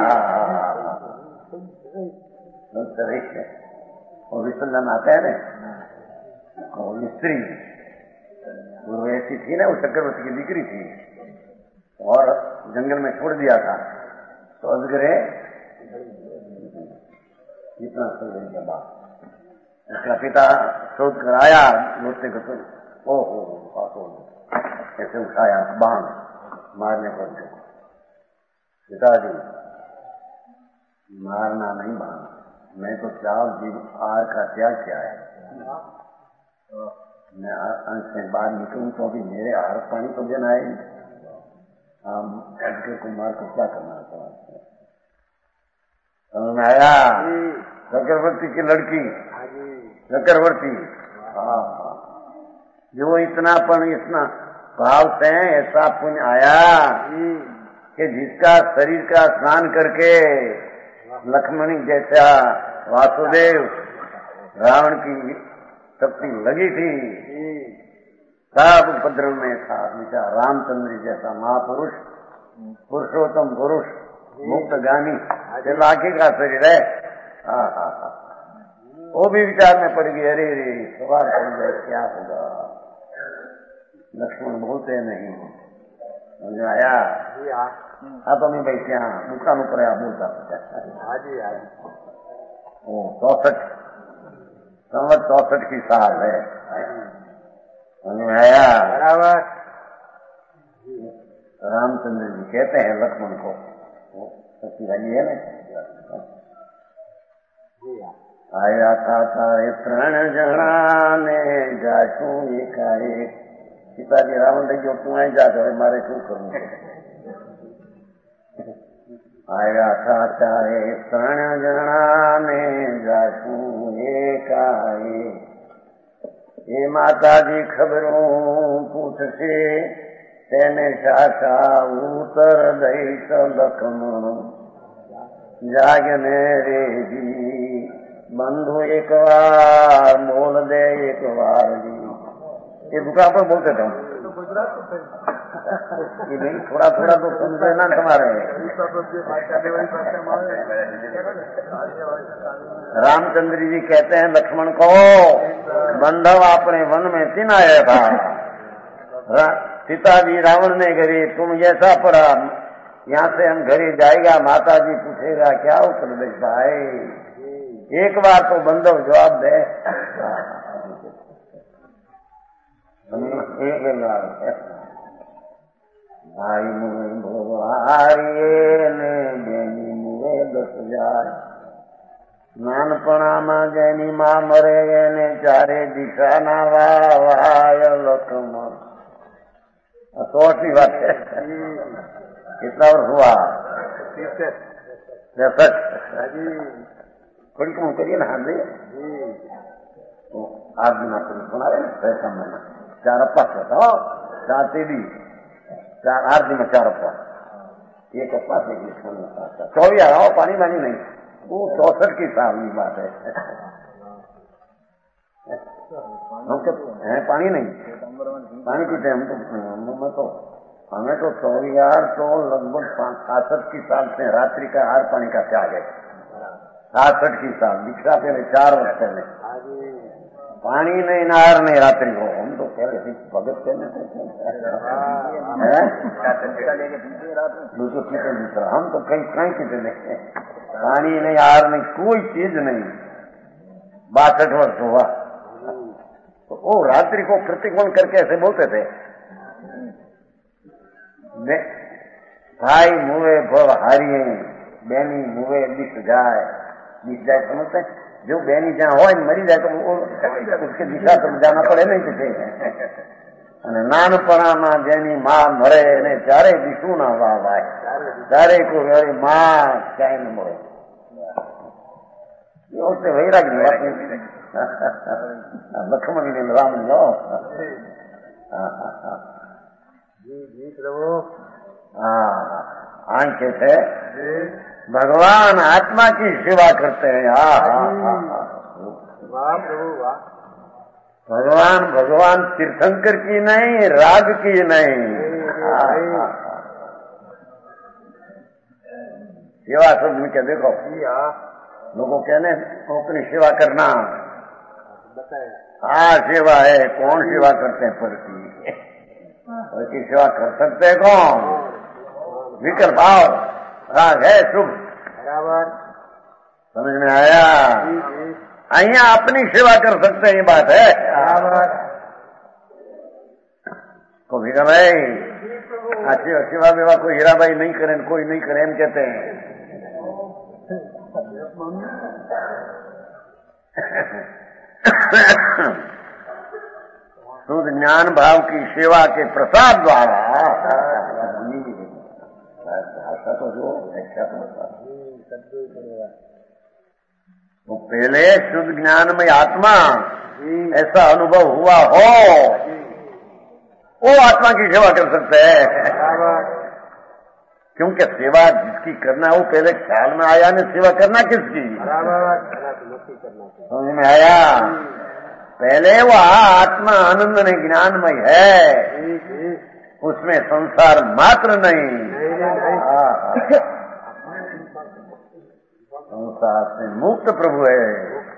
वो विसर्जन आता है ना, वो स्त्री वो ऐसी थी ना, वो चक्रवर्ती की दीकरी थी और जंगल में छोड़ दिया था, तो अजगरे इतना सही के बाद उसका पिता शोध कर आया, लौटते को तो ओहो पासो ऐसे उठाया बाण मारने पर पिताजी मारना नहीं बाण, मैं तो चाव जीव आर का त्याग किया है, मैं अंश से बाहर निकलूं तो अभी मेरे आर पानी तो देना है, हम अजगर को मार कर क्या करना था। समझ में आया? चक्रवर्ती की लड़की चक्रवर्ती, हाँ जो इतनापन इतना भाव से ऐसा पुण्य आया कि जिसका शरीर का स्नान करके लक्ष्मणी जैसा वासुदेव रावण की शक्ति लगी थी, सब उपद्रव में था बेचा रामचंद्र जैसा महापुरुष, पुरुषोत्तम पुरुष, मुक्त गानी लाखी का शरीर है। हाँ हाँ हाँ वो भी विचार में पड़ गई, अरे रे सवाल कर जाए क्या होगा। लक्ष्मण बोलते नहीं, समझ आया? हाँ तो नहीं भाई क्या दुकान ऊपर आप बोलता ओ चौसठ संवत चौसठ की साल है, समझ में आया? बराबर। रामचंद्र जी कहते हैं लक्ष्मण को, सच्ची वाली है ना, आया था तारे त्रण जना ने जाशू एकाएक, पिताजी रावण लगी तू आई जा तो मारे क्यों करूं। आया था तारे त्रण जना ने जाशू एकाएक, ये माता जी खबरों पूछसे तेने शाखा उतर दई तो लखनऊ जागने रे जी बंधु एक बार बोल दे एक बार जी। ये दुकान पर बोलते थे ये नहीं, थोड़ा थोड़ा तो सुन लेना तुम्हारे। रामचंद्र जी कहते हैं लक्ष्मण को, बंधव अपने वन में तीन आया था, पिताजी रावण ने घरे तुम जैसा पड़ा, यहाँ से हम घरे जाएगा, माता जी पूछेगा क्या उत्तर दे भाई, एक बार तो बंधव जवाब दे। भाई मुए भोवारिये ने बेनी मुए दस जाए, नानपणाમાં જેની માં મરે એને ચારે દિશા ના વાય લખમણ। सोचती बात है, कितना वर्ष हुआ? पैंसठ। थोड़ी कम करिए ना, हाँ जी तो आठ दिन आपको सुना रहे पैसा महीना चार अप्पा कहता हो, चार तेरी चार आठ दिन में चार अप्पा, एक अप्पा से चौबीस आ रहा हो, पानी पानी नहीं, वो चौसठ की साल की बात है। हम तो है पानी नहीं, पानी पीते हम तो, तो हमें तो चौरियार तो लगभग सासठ की साल से रात्रि का हर पानी का त्याग है। सासठ की साल दीक्षा पहले चार वर्ष पहले पानी नहीं नहर नहीं रात्रि को, हम तो पहले से भगत कहने दूसरे पीते दूसरा, हम तो कहीं कहीं पीते नहीं, पानी नहीं नहर नहीं कोई चीज नहीं। बासठ वर्ष हुआ तो वो रात्रि को प्रतिकोण करके ऐसे बोलते थे, भाई मुए भव हारिये बेनी मुए दिख जाए, दिख जाए समझते जो बेनी जहाँ हो मरी जाए तो वो उसके दिशा तो जाना पड़े नहीं तुझे। नानपणाમાં જેની માં મરે એને ચારે દિશુ ના વાવાય, ચારે को अरे माँ क्या न मरे, उससे वैराग लक्ष्मण ने राम लो हाँ, आंखें से भगवान आत्मा की सेवा करते हैं। हाँ हाँ हाँ, वाह प्रभु वाह। भगवान भगवान तीर्थंकर की नहीं, राग की नहीं। हाँ, हाँ, हाँ। सेवा शब्द में क्या देखो, लोगों कहने अपनी सेवा करना हाँ सेवा है। कौन सेवा करते हैं पर की पर की सेवा कर सकते हैं कौन? विकल्प भाव राग है शुभ बराबर समझ में आया। अहिया अपनी सेवा कर सकते हैं, ये बात है बराबर। को भी भाई अच्छी सेवा विवा कोई हीरा भाई नहीं करें, कोई नहीं करे हम कहते हैं। शुद्ध ज्ञान भाव की सेवा के प्रसाद द्वारा भाषा तो जो व्याख्या तो पहले शुद्ध ज्ञान में आत्मा ऐसा अनुभव हुआ हो, वो आत्मा की सेवा कर सकते हैं। क्योंकि सेवा जिसकी करना है वो पहले ख्याल में आया नहीं, सेवा करना किसकी समझ में आया। पहले वह आत्मा आनंद में ज्ञानमय है, उसमें संसार मात्र नहीं, संसार से मुक्त प्रभु है।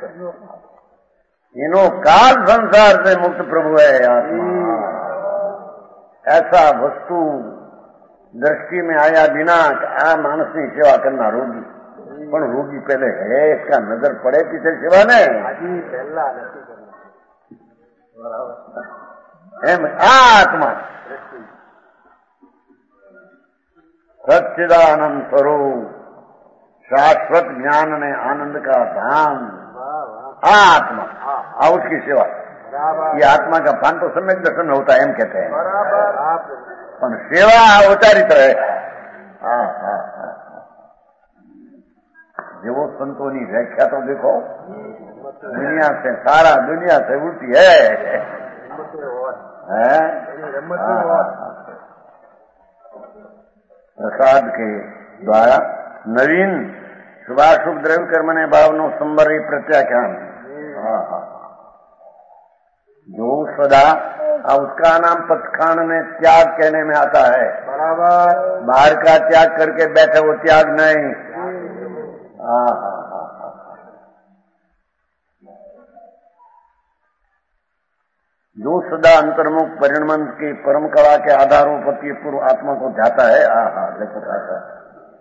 तीनों काल संसार से मुक्त प्रभु है आत्मा। ऐसा वस्तु दृष्टि में आया बिना आ मानस की सेवा करना रोगी, पर रोगी पहले है, इसका नजर पड़े पीछे सेवा ने एम आत्मा सच्चिदानंद स्वरूप शाश्वत ज्ञान ने आनंद का धाम आत्मा आ उसकी सेवा। ये आत्मा का पान तो सम्यक दर्शन होता है, हम कहते हैं, पर सेवा औचारित रहे। हाँ हाँ हाँ, जो संतों की व्याख्या तो देखो, दुनिया से सारा दुनिया से उल्टी है, है? प्रसाद के द्वारा नवीन शुभाशुभ द्रव्य कर्मने भावनो संबरी प्रत्याख्यान। हाँ हाँ, जो सदा उसका नाम पथखान में त्याग कहने में आता है। बराबर बाहर का त्याग करके बैठे वो त्याग नहीं। हाँ हाँ हाँ हाँ, जो सदा अंतर्मुख परिणमन की परम कला के आधारों पर पूर्व आत्मा को ध्याता है। हाँ हाँ देखो आता है।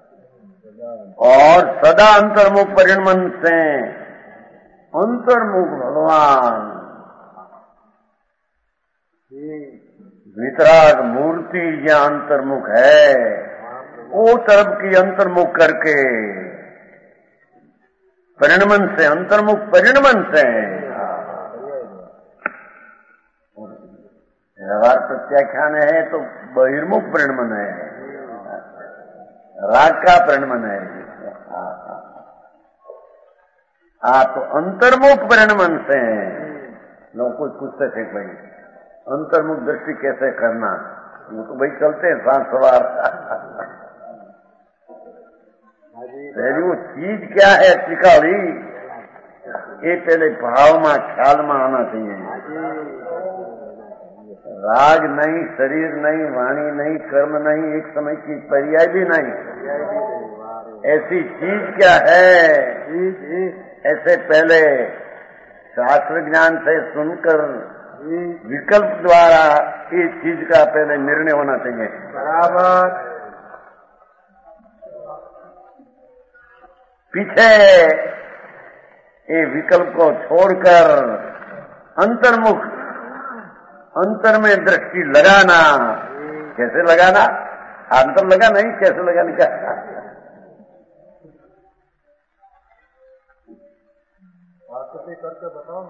और सदा अंतर्मुख परिणमन से अंतर्मुख भगवान वितराग मूर्ति या अंतर्मुख है, वो तरफ की अंतर्मुख करके परिणमन से अंतर्मुख परिणमन से व्यवहार प्रत्याख्यान है तो बहिर्मुख परिणमन है, राग का परिणमन है। हाँ तो अंतर्मुख परिणमन से लोग कुछ पूछते थे भाई अंतर्मुख दृष्टि कैसे करना, वो तो भाई चलते हैं सांस सवार। पहली वो चीज क्या है टिकाड़ी, ये पहले भाव में ख्याल में आना चाहिए। राग नहीं, शरीर नहीं, वाणी नहीं, कर्म नहीं, एक समय की पर्याय भी नहीं, ऐसी चीज क्या है, ऐसे पहले शास्त्र ज्ञान से सुनकर विकल्प द्वारा इस चीज का पहले निर्णय होना चाहिए। बराबर पीछे ये विकल्प को छोड़कर अंतर्मुख अंतर में दृष्टि लगाना। कैसे लगाना, अंतर लगा नहीं, कैसे लगाने का करके बताओ।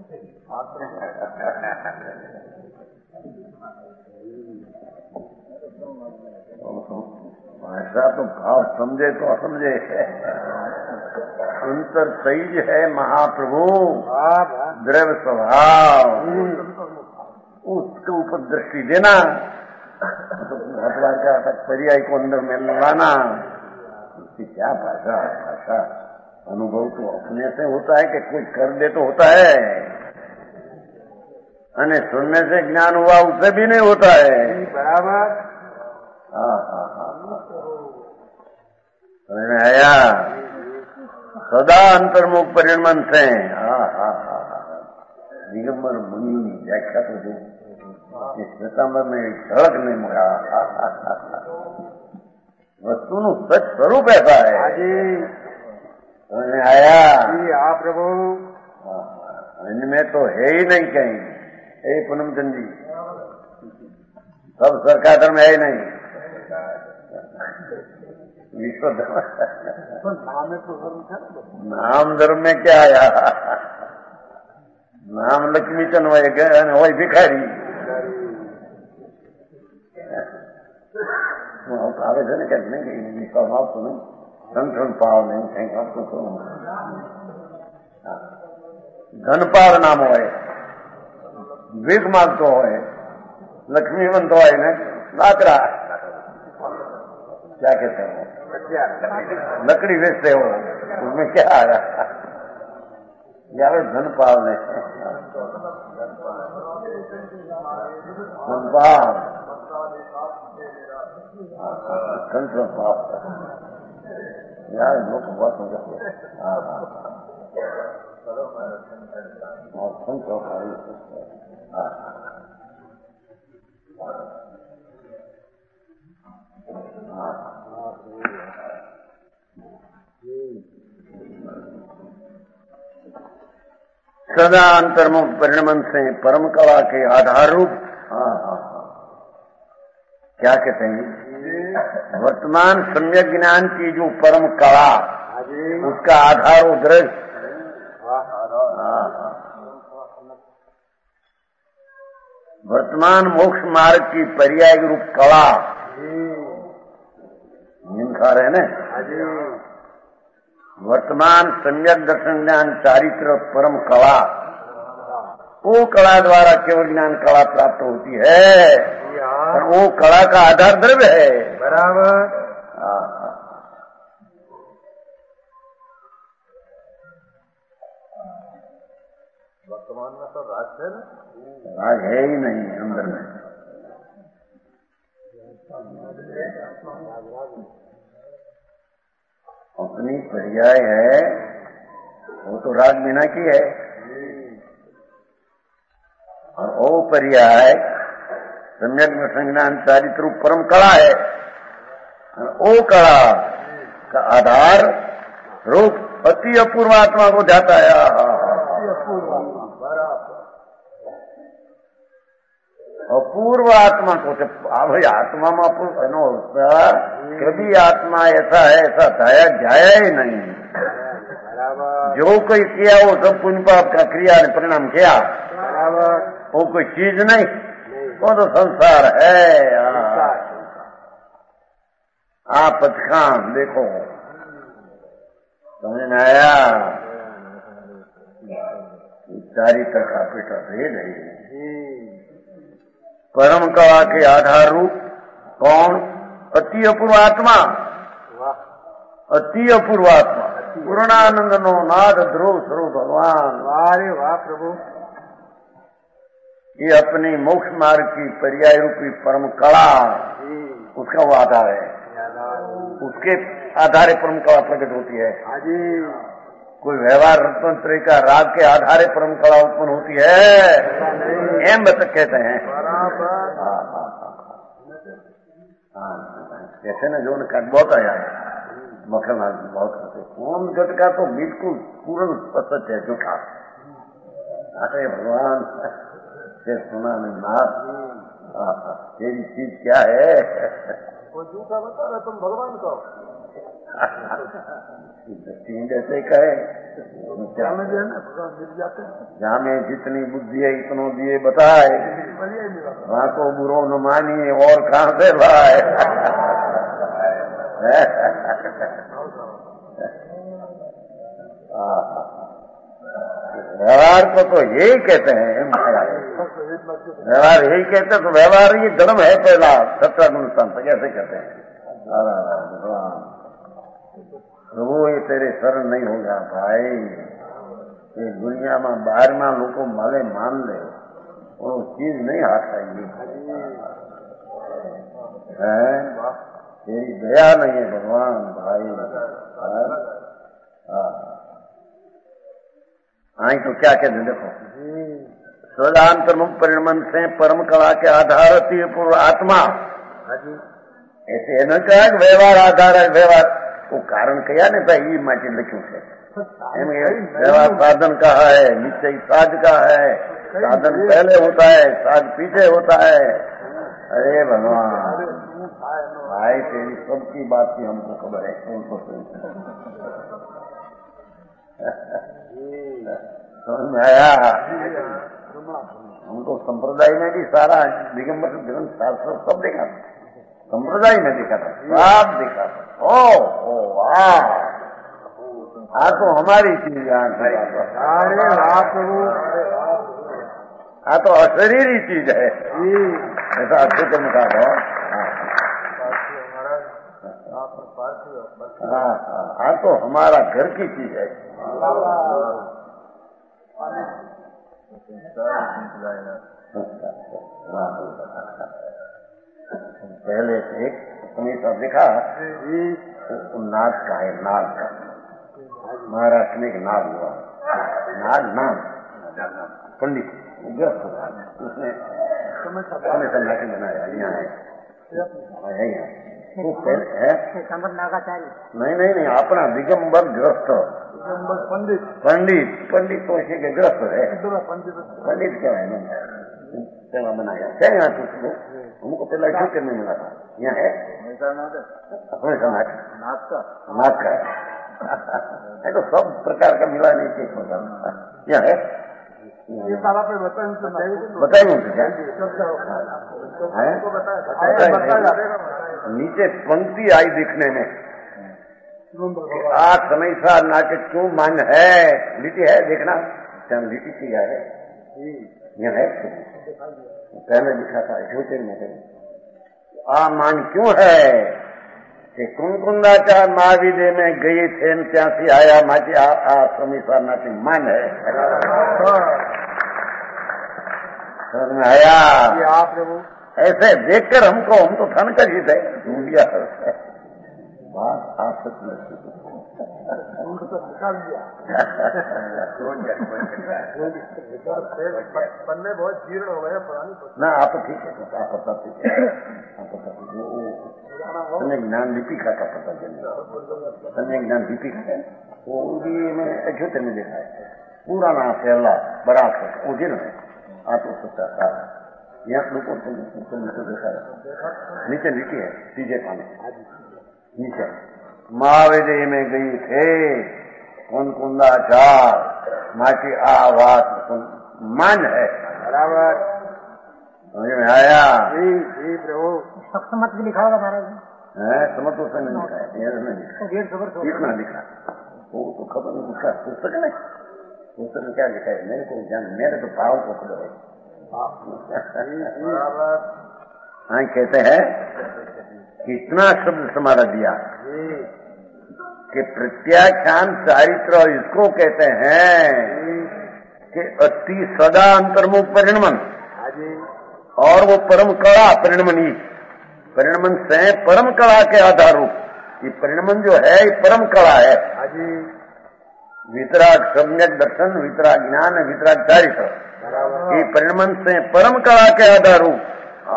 ऐसा तो भाव समझे तो असमझे अंतर तेज है महाप्रभु, द्रव्य स्वभाव, उसके ऊपर दृष्टि देना तो बहुत बार क्या था, पर्याय को अंदर में लाना, उसकी क्या भाषा भाषा अनुभव तो अपने से होता है कि कोई कर दे तो होता है, અને सुनने से ज्ञान हुआ उससे भी नहीं होता है। बराबर। हाँ हाँ हाँ समझ में आया? सदा अंतर्मुख परिणमन से। हाँ हाँ हाँ दिगंबर मुनि व्याख्या तो दे श्वेतांबर में सड़क नहीं मुड़ा। वस्तुનું સચ સ્વરૂપ ऐसा है। समझ में आया? हाँ प्रभु। इनमें तो है ही नहीं कहीं। हे पूनमचंद जी, सब सरकार धर्म है ही नहीं, विश्व धर्म। नाम धर्म में क्या आया? नाम लक्ष्मी चंद वही भिखारी આવે છે ને ક્યાંક નહીં વિશ્વાસ આવતો નહીં, સંઠણ પાવ નહીં કંઈક આપતું ખરું. ધનપાળ નામ હોય, ભીખ માગતો હોય, લક્ષ્મીવંત હોય ને लाकड़ा क्या कहते हैं, लकड़ी बेचते हो, उसमें क्या आ रहा? यार धनपाल ने धनपाल कंट्रोल पाप यार लोग बहुत हो जाते हैं। हाँ हाँ कंट्रोल हाँ सदा अंतर्मुख परिणमन से परम कला के आधार रूप। हाँ हाँ क्या कहते हैं, वर्तमान सम्यक ज्ञान की जो परम कला उसका आधार वो दृश्य। वर्तमान मोक्ष मार्ग की पर्याय रूप कला खा रहे ना, वर्तमान सम्यक दर्शन ज्ञान चारित्र परम कला, वो कला द्वारा केवल ज्ञान कला प्राप्त होती है और वो कला का आधार द्रव्य है। बराबर। वर्तमान में तो राज है ना, राज है ही नहीं अंदर में। अपनी पर्याय है वो तो राग मीना की है, और वो पर्याय सम्यक संज्ञान चारित्र रूप परम कला है, और वो कला का आधार रूप अति अपूर्व आत्मा को जाता है। अपूर्व आत्मा को भाई आत्मा में कभी आत्मा ऐसा है ऐसा जाया जाया ही नहीं। जो कोई किया वो सब पुण्य पाप का क्रिया ने परिणाम किया, वो कोई चीज नहीं, वो तो संसार है। आप पथखान देखो, समझ में आया? चारित्र का पेटा भेद है। परम कला के आधार रूप कौन? अति अपूर्व आत्मा, अति अपूर्व आत्मा, पूर्णानंद नो नाद ध्रुव स्वरूप भगवान। वाह वाह प्रभु। ये अपनी मोक्ष मार्ग की पर्याय रूपी परम कला, उसका वो आधार है, उसके आधारे परम कला प्रकट होती है। कोई व्यवहार तंत्र का राग के आधारे परम कला उत्पन्न होती है, एम बत कहते हैं। कैसे न जो उनका बहुत आया है मखनलाल बहुत करते, ओम जट का तो बिल्कुल पूर्ण सच है झूठा। अरे भगवान से सुना नहीं नाथ, तेरी चीज क्या है? वो झूठा बता रहे तुम भगवान को तीन जैसे कहे क्या में जो है ना भगवान मिल जाते हैं। जहाँ में जितनी बुद्धि है इतनो दिए बताए, वहाँ को बुरो न मानिए और कहाँ से लाए। व्यवहार को तो यही कहते हैं महाराज। व्यवहार यही कहते तो व्यवहार ये जन्म है पहला सत्ता गुण स्थान तक ऐसे कहते हैं। भगवान प्रभु ये तेरे शरण नहीं होगा भाई, ये दुनिया में बाहर में लोग भले मान ले वो चीज नहीं हाथ आएगी है, तेरी दया नहीं है भगवान भाई। आई तो क्या कहते देखो, सदांतर्मुख परिणमन से परम कला के आधार पूर्व आत्मा ऐसे न कहा व्यवहार आधार है, व्यवहार वो कारण कया ने भाई ये माटी लख्यू है व्यवहार साधन का है, निश्चय साध का है, साधन पहले होता है साध पीछे होता है। अरे भगवान भाई तेरी सबकी बात की हमको खबर है, उनको समझ में आया। हमको संप्रदाय में भी सारा दिगंबर ग्रंथ शास्त्र सब देखा था, संप्रदाय में देखा था, सब देखा था। ओ ओ वाह हाँ तो हमारी चीज यहाँ हाँ तो अशरीरी चीज है ऐसा अच्छे तो मुखा दो। हाँ हाँ तो हमारा घर की चीज है। पहले से एक हमेशा देखा नाग का है, नाग का महाराष्ट्र में एक नाग हुआ, नाग नाम पंडित उसने समय सन्यासी बनाया यहाँ है, है यहाँ तो है नागाचार्य नहीं नहीं नहीं अपना दिगंबर ग्रस्त पंडित पंडित पंडित तो ऐसे के ग्रस्त है, पंडित क्या है सेवा बनाया क्या यहाँ तो हमको पहले ड्यूटी में मिला था, यहाँ है नाग का नाग का है तो सब प्रकार का मिला नहीं चाहिए यहाँ है बताइए नीचे पंक्ति आई दिखने में आठ हमेशा नाचे क्यों मांग है लिटी है देखना लिटी की है यहाँ है पहले लिखा था झूठे में आ मान क्यों है कि कुंकुंदाचार महाविदे में गई थे त्यासी आया माची आ, आ समीसा नाची मान है समझ में आया प्रभु ऐसे देखकर हमको हम तो थन कर ही थे भूलिया बात आप पन्ने बहुत जीर्ण हो गए पुरानी ना आप ठीक है आप पता ठीक है आप पता सम्यक ज्ञान लिपिका का पता चलेगा, सम्यक ज्ञान लिपिका है वो उनकी में अछूते में देखा है पुराना पहला बड़ा वो दिन है आप सकता था यहाँ लोगों को देखा है नीचे लिखी है तीजे खाने नीचे महावेदे में गई थे कौन कुंदाचार माटी आवाज मन है बराबर समझ में आया जी जी प्रभु समत भी लिखा होगा महाराज है समत उसने नहीं लिखा है कितना लिखा वो तो खबर नहीं उसका पुस्तक है पुस्तक में क्या लिखा है मेरे को जान मेरे तो भाव को खबर है हाँ कहते हैं कितना शब्द समारा दिया कि प्रत्याख्यान चारित्र इसको कहते हैं कि अति सदा अंतर्मुख परिणमन और वो परम कला परिणमनी परिणमन से परम कला के आधार रूप ये परिणमन जो है ये परम कला है वितराग सम्यक दर्शन वितराग ज्ञान वितराग चारित्र ये परिणमन से परम कला के आधार रूप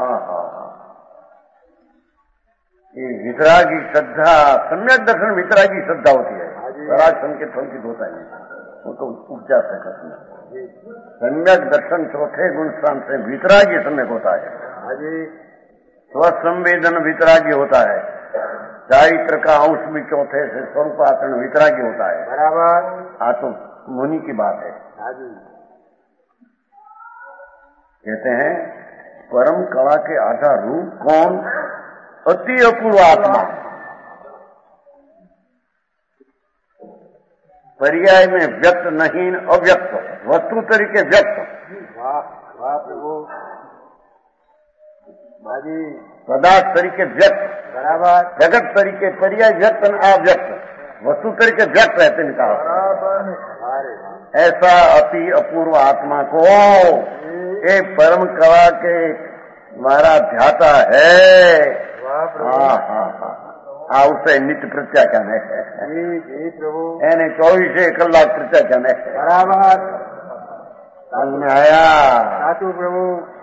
ये वितरागी श्रद्धा सम्यक दर्शन वितरागी श्रद्धा होती है वितराग संकेत संकेत होता है वो तो उपजा से करना सम्यक दर्शन चौथे गुण स्थान से वितरागी सम्यक होता है स्वसंवेदन वितरागी होता है चारित्र का अंश भी चौथे से स्वरूप आचरण वितरागी होता है बराबर आ तो मुनि की बात है कहते हैं परम कला के आधार रूप कौन अति अपूर्व आत्मा पर्याय में व्यक्त नहीं अव्यक्त वस्तु तरीके व्यक्त वाह प्रभु हाजी पदार्थ तरीके व्यक्त बराबर जगत तरीके पर्याय व्यक्त न अव्यक्त वस्तु तरीके व्यक्त रहते हैं कहा बराबर ऐसा अति अपूर्व आत्मा को एक परम कला के द्वारा ध्याता है। वाह प्रभु हाँ हाँ हाँ हाँ उसे नित्य प्रत्याख्यान है जी जी प्रभु એને ચોવીસે કલાક પ્રત્યાખ્યાન है बराबर समझ में आया। साचू प्रभु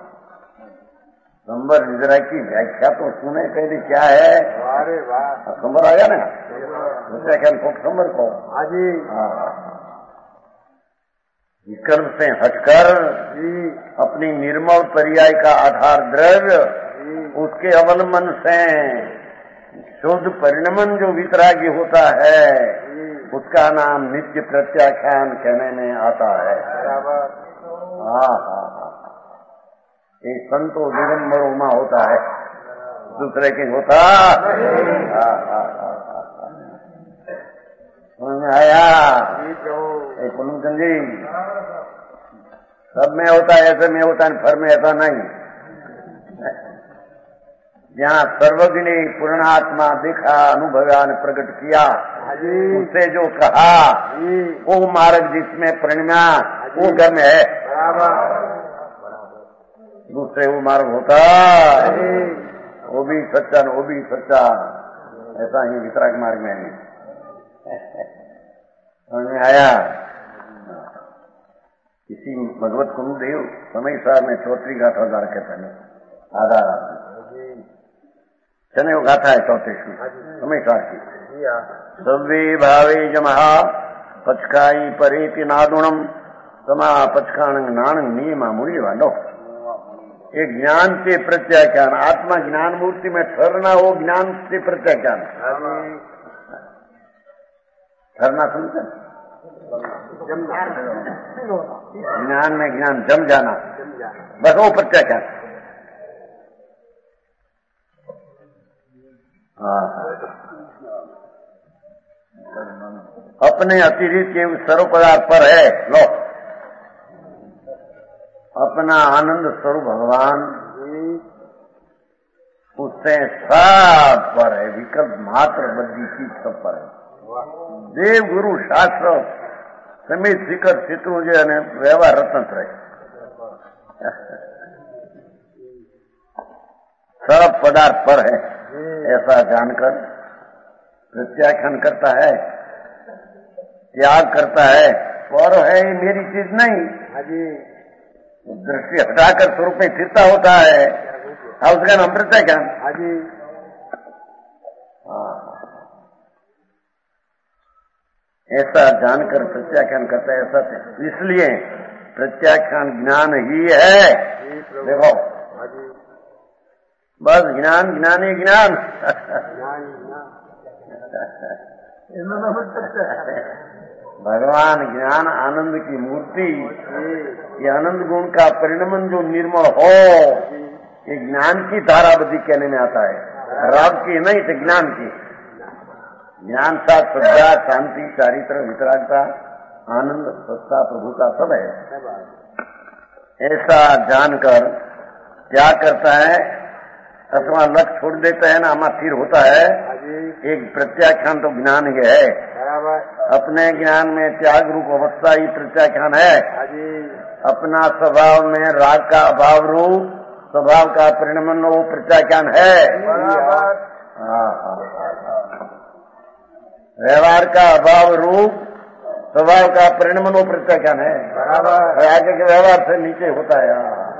संबर निद्रा की व्याख्या तो सुने पहले क्या है अरे वाह संबर आया ना प्रत्याख्यान को संबर को हाजी विकल्प से हटकर जी अपनी निर्मल पर्याय का आधार द्रव्य उसके अवलंबन से शुद्ध परिणमन जो वितरागी होता है उसका नाम नित्य प्रत्याख्यान कहने में आता है। बराबर हाँ हाँ हाँ ये संतो दिगंबरों में होता है दूसरे के होता। हाँ हाँ हाँ समझ में आया जी प्रभु पुनमचंद जी सब में होता है ऐसे में होता है फर में ऐसा नहीं। जहाँ सर्वज्ञ पूर्णात्मा देखा अनुभव्या ने प्रकट किया उसे जो कहा वो मार्ग जिसमें परिणमा वो घर में है दूसरे वो मार्ग होता वो भी सच्चा वो भी सच्चा ऐसा ही वितराग मार्ग में है। समझ में आया। इसी भगवत कुलदेव समय साहब में चौथी गाथा हजार कहता है आधार चने वो गाथा है चौथे की समय साहब की सव्वे भावे जमहा पचकाई परेति नादुणम समा पचकाणंग नाणंग नियमा मूल्य वालो एक ज्ञान से प्रत्याख्यान आत्मा ज्ञान मूर्ति में ठहरना हो ज्ञान से प्रत्याख्यान ठहरना समझे ज्ञान में ज्ञान जम जाना बस वो प्रत्याख्यान। हाँ अपने अतिरिक्त के सर्व पदार्थ पर है लो अपना आनंद स्वरूप भगवान उससे सब पर है विकल्प मात्र बद्धी चीज सब पर है। देव गुरु शास्त्र समेत शिखर चित्रों जो है व्यवहार रत्न रहे सब पदार्थ पर है ऐसा जानकर प्रत्याख्यान करता है त्याग करता है पर है ये मेरी चीज नहीं दृष्टि हटाकर स्वरूप में स्थिरता होता है उसका नाम प्रत्याख्यान। ऐसा जानकर प्रत्याख्यान करता है ऐसा इसलिए प्रत्याख्यान ज्ञान ही है। देखो बस ज्ञान ज्ञान ही ज्ञान भगवान ज्ञान आनंद की मूर्ति ये आनंद गुण का परिणमन जो निर्मल हो ये ज्ञान की धाराबद्धि कहने में आता है राग की नहीं तो ज्ञान की। ज्ञान का श्रद्धा शांति चारित्र वितरागता आनंद सत्ता प्रभुता सब है। ऐसा जानकर क्या करता है अथवा लक्ष्य छोड़ देता है ना हमारा स्थिर होता है। एक प्रत्याख्यान तो ज्ञान ही है अपने ज्ञान में त्याग रूप अवस्था ही प्रत्याख्यान है। अपना स्वभाव में राग का अभाव रूप स्वभाव का परिणमन वो प्रत्याख्यान है। व्यवहार का अभाव रूप स्वभाव का परिणमन वो प्रत्याख्यान है। आगे के व्यवहार से नीचे होता है।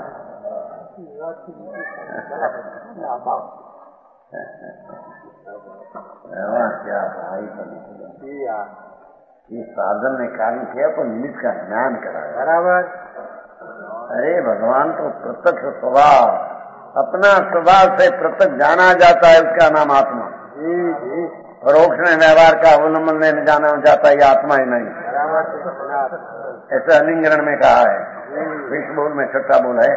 व्यवहार क्या भाई ये साधन ने कार्य किया तो निमित्त का ज्ञान कराया बराबर। अरे भगवान तो प्रत्यक्ष स्वभाव अपना स्वभाव से प्रत्यक्ष जाना जाता है उसका नाम आत्मा। परोक्ष में व्यवहार का अवलंबन लेने जाना जाता है आत्मा ही नहीं। ऐसे अलिंगरण में कहा है विश्व बोल में छठा बोल है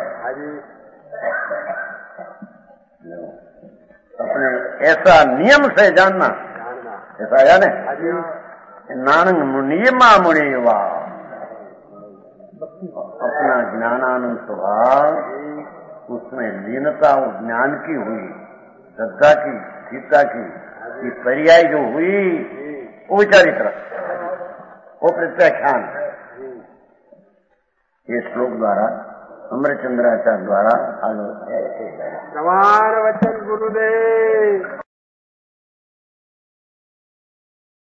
अपने ऐसा नियम से जानना ऐसा यानी नानंग नियमा मुनिवा अपना ज्ञानानंद स्वभाव, उसमें लीनता और ज्ञान की हुई, श्रद्धा की, गीता की, की पर्याय जो हुई वो चरित्र, वो प्रत्याख्यान। ये श्लोक द्वारा अमरचंद्राचार्य द्वारा आलोचना है। समान वचन गुरुदेव।